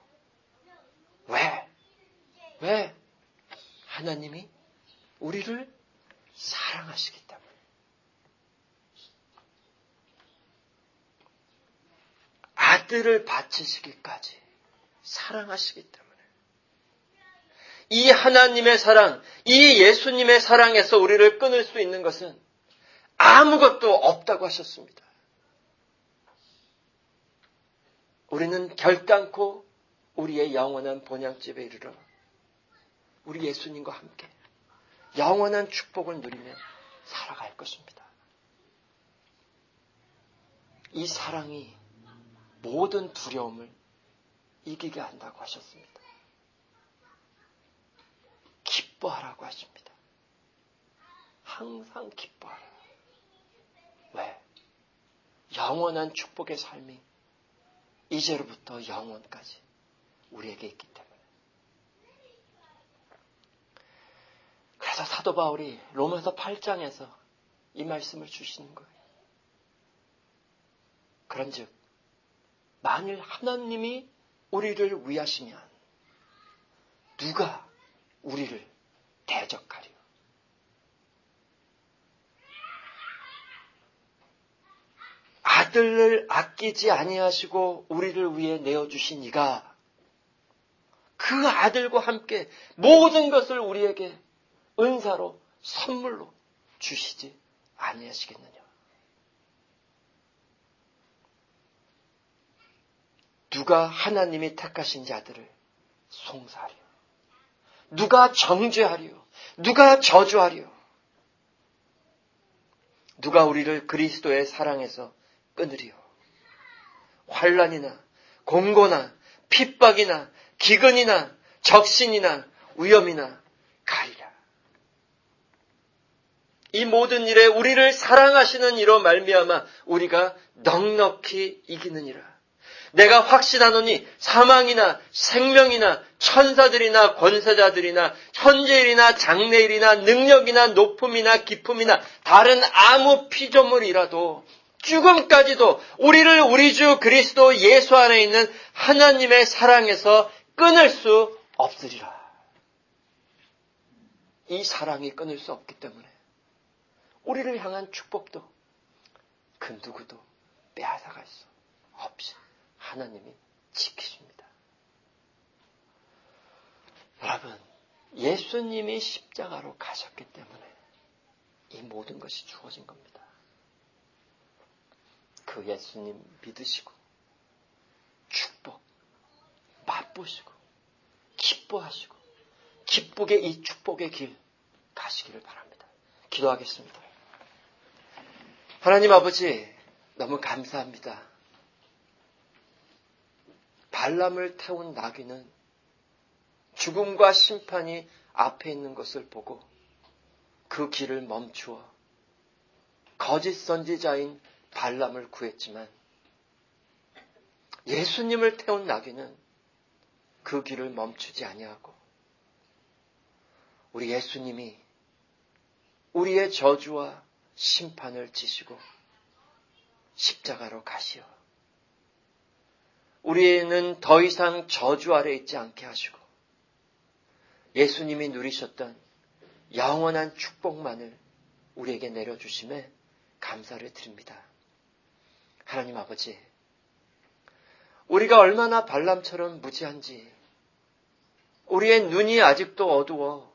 왜? 왜? 하나님이 우리를 사랑하시기 때문에. 아들을 바치시기까지 사랑하시기 때문에. 이 하나님의 사랑, 이 예수님의 사랑에서 우리를 끊을 수 있는 것은 아무것도 없다고 하셨습니다. 우리는 결단코 우리의 영원한 본향집에 이르러 우리 예수님과 함께 영원한 축복을 누리며 살아갈 것입니다. 이 사랑이 모든 두려움을 이기게 한다고 하셨습니다. 기뻐하라고 하십니다. 항상 기뻐하라. 왜? 영원한 축복의 삶이 이제로부터 영원까지 우리에게 있기 때문에. 그래서 사도 바울이 로마서 팔 장에서 이 말씀을 주시는 거예요. 그런즉 만일 하나님이 우리를 위하시면 누가 우리를 대적하리요. 아들을 아끼지 아니하시고 우리를 위해 내어주신 이가 그 아들과 함께 모든 것을 우리에게 은사로 선물로 주시지 아니하시겠느냐. 누가 하나님이 택하신 자들을 송사하리요. 누가 정죄하리요. 누가 저주하리요. 누가 우리를 그리스도의 사랑에서 끊으리요. 환난이나 공고나 핍박이나 기근이나 적신이나 위험이나 가리라. 이 모든 일에 우리를 사랑하시는 이로 말미암아 우리가 넉넉히 이기느니라. 내가 확신하노니 사망이나 생명이나 천사들이나 권세자들이나 현재일이나 장래일이나 능력이나 높음이나 깊음이나 다른 아무 피조물이라도 죽음까지도 우리를 우리 주 그리스도 예수 안에 있는 하나님의 사랑에서 끊을 수 없으리라. 이 사랑이 끊을 수 없기 때문에 우리를 향한 축복도 그 누구도 빼앗아갈 수 없이 하나님이 지키십니다. 여러분, 예수님이 십자가로 가셨기 때문에 이 모든 것이 주어진 겁니다. 그 예수님 믿으시고 축복 맛보시고 기뻐하시고 기쁘게 이 축복의 길 가시기를 바랍니다. 기도하겠습니다. 하나님 아버지, 너무 감사합니다. 발람을 태운 나귀는 죽음과 심판이 앞에 있는 것을 보고 그 길을 멈추어 거짓 선지자인 발람을 구했지만 예수님을 태운 나귀는 그 길을 멈추지 아니하고 우리 예수님이 우리의 저주와 심판을 지시고 십자가로 가시어 우리는 더 이상 저주 아래 있지 않게 하시고 예수님이 누리셨던 영원한 축복만을 우리에게 내려주심에 감사를 드립니다. 하나님 아버지, 우리가 얼마나 발람처럼 무지한지, 우리의 눈이 아직도 어두워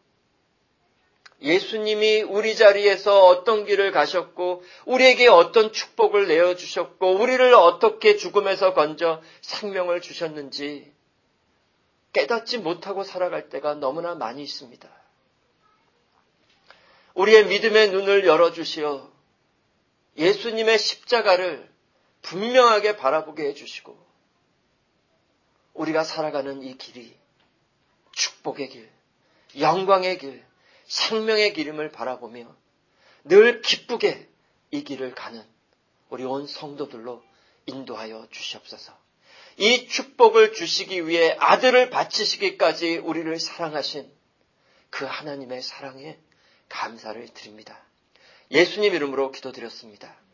예수님이 우리 자리에서 어떤 길을 가셨고 우리에게 어떤 축복을 내어주셨고 우리를 어떻게 죽음에서 건져 생명을 주셨는지 깨닫지 못하고 살아갈 때가 너무나 많이 있습니다. 우리의 믿음의 눈을 열어주시어 예수님의 십자가를 분명하게 바라보게 해주시고 우리가 살아가는 이 길이 축복의 길, 영광의 길, 생명의 길임을 바라보며 늘 기쁘게 이 길을 가는 우리 온 성도들로 인도하여 주시옵소서. 이 축복을 주시기 위해 아들을 바치시기까지 우리를 사랑하신 그 하나님의 사랑에 감사를 드립니다. 예수님 이름으로 기도드렸습니다.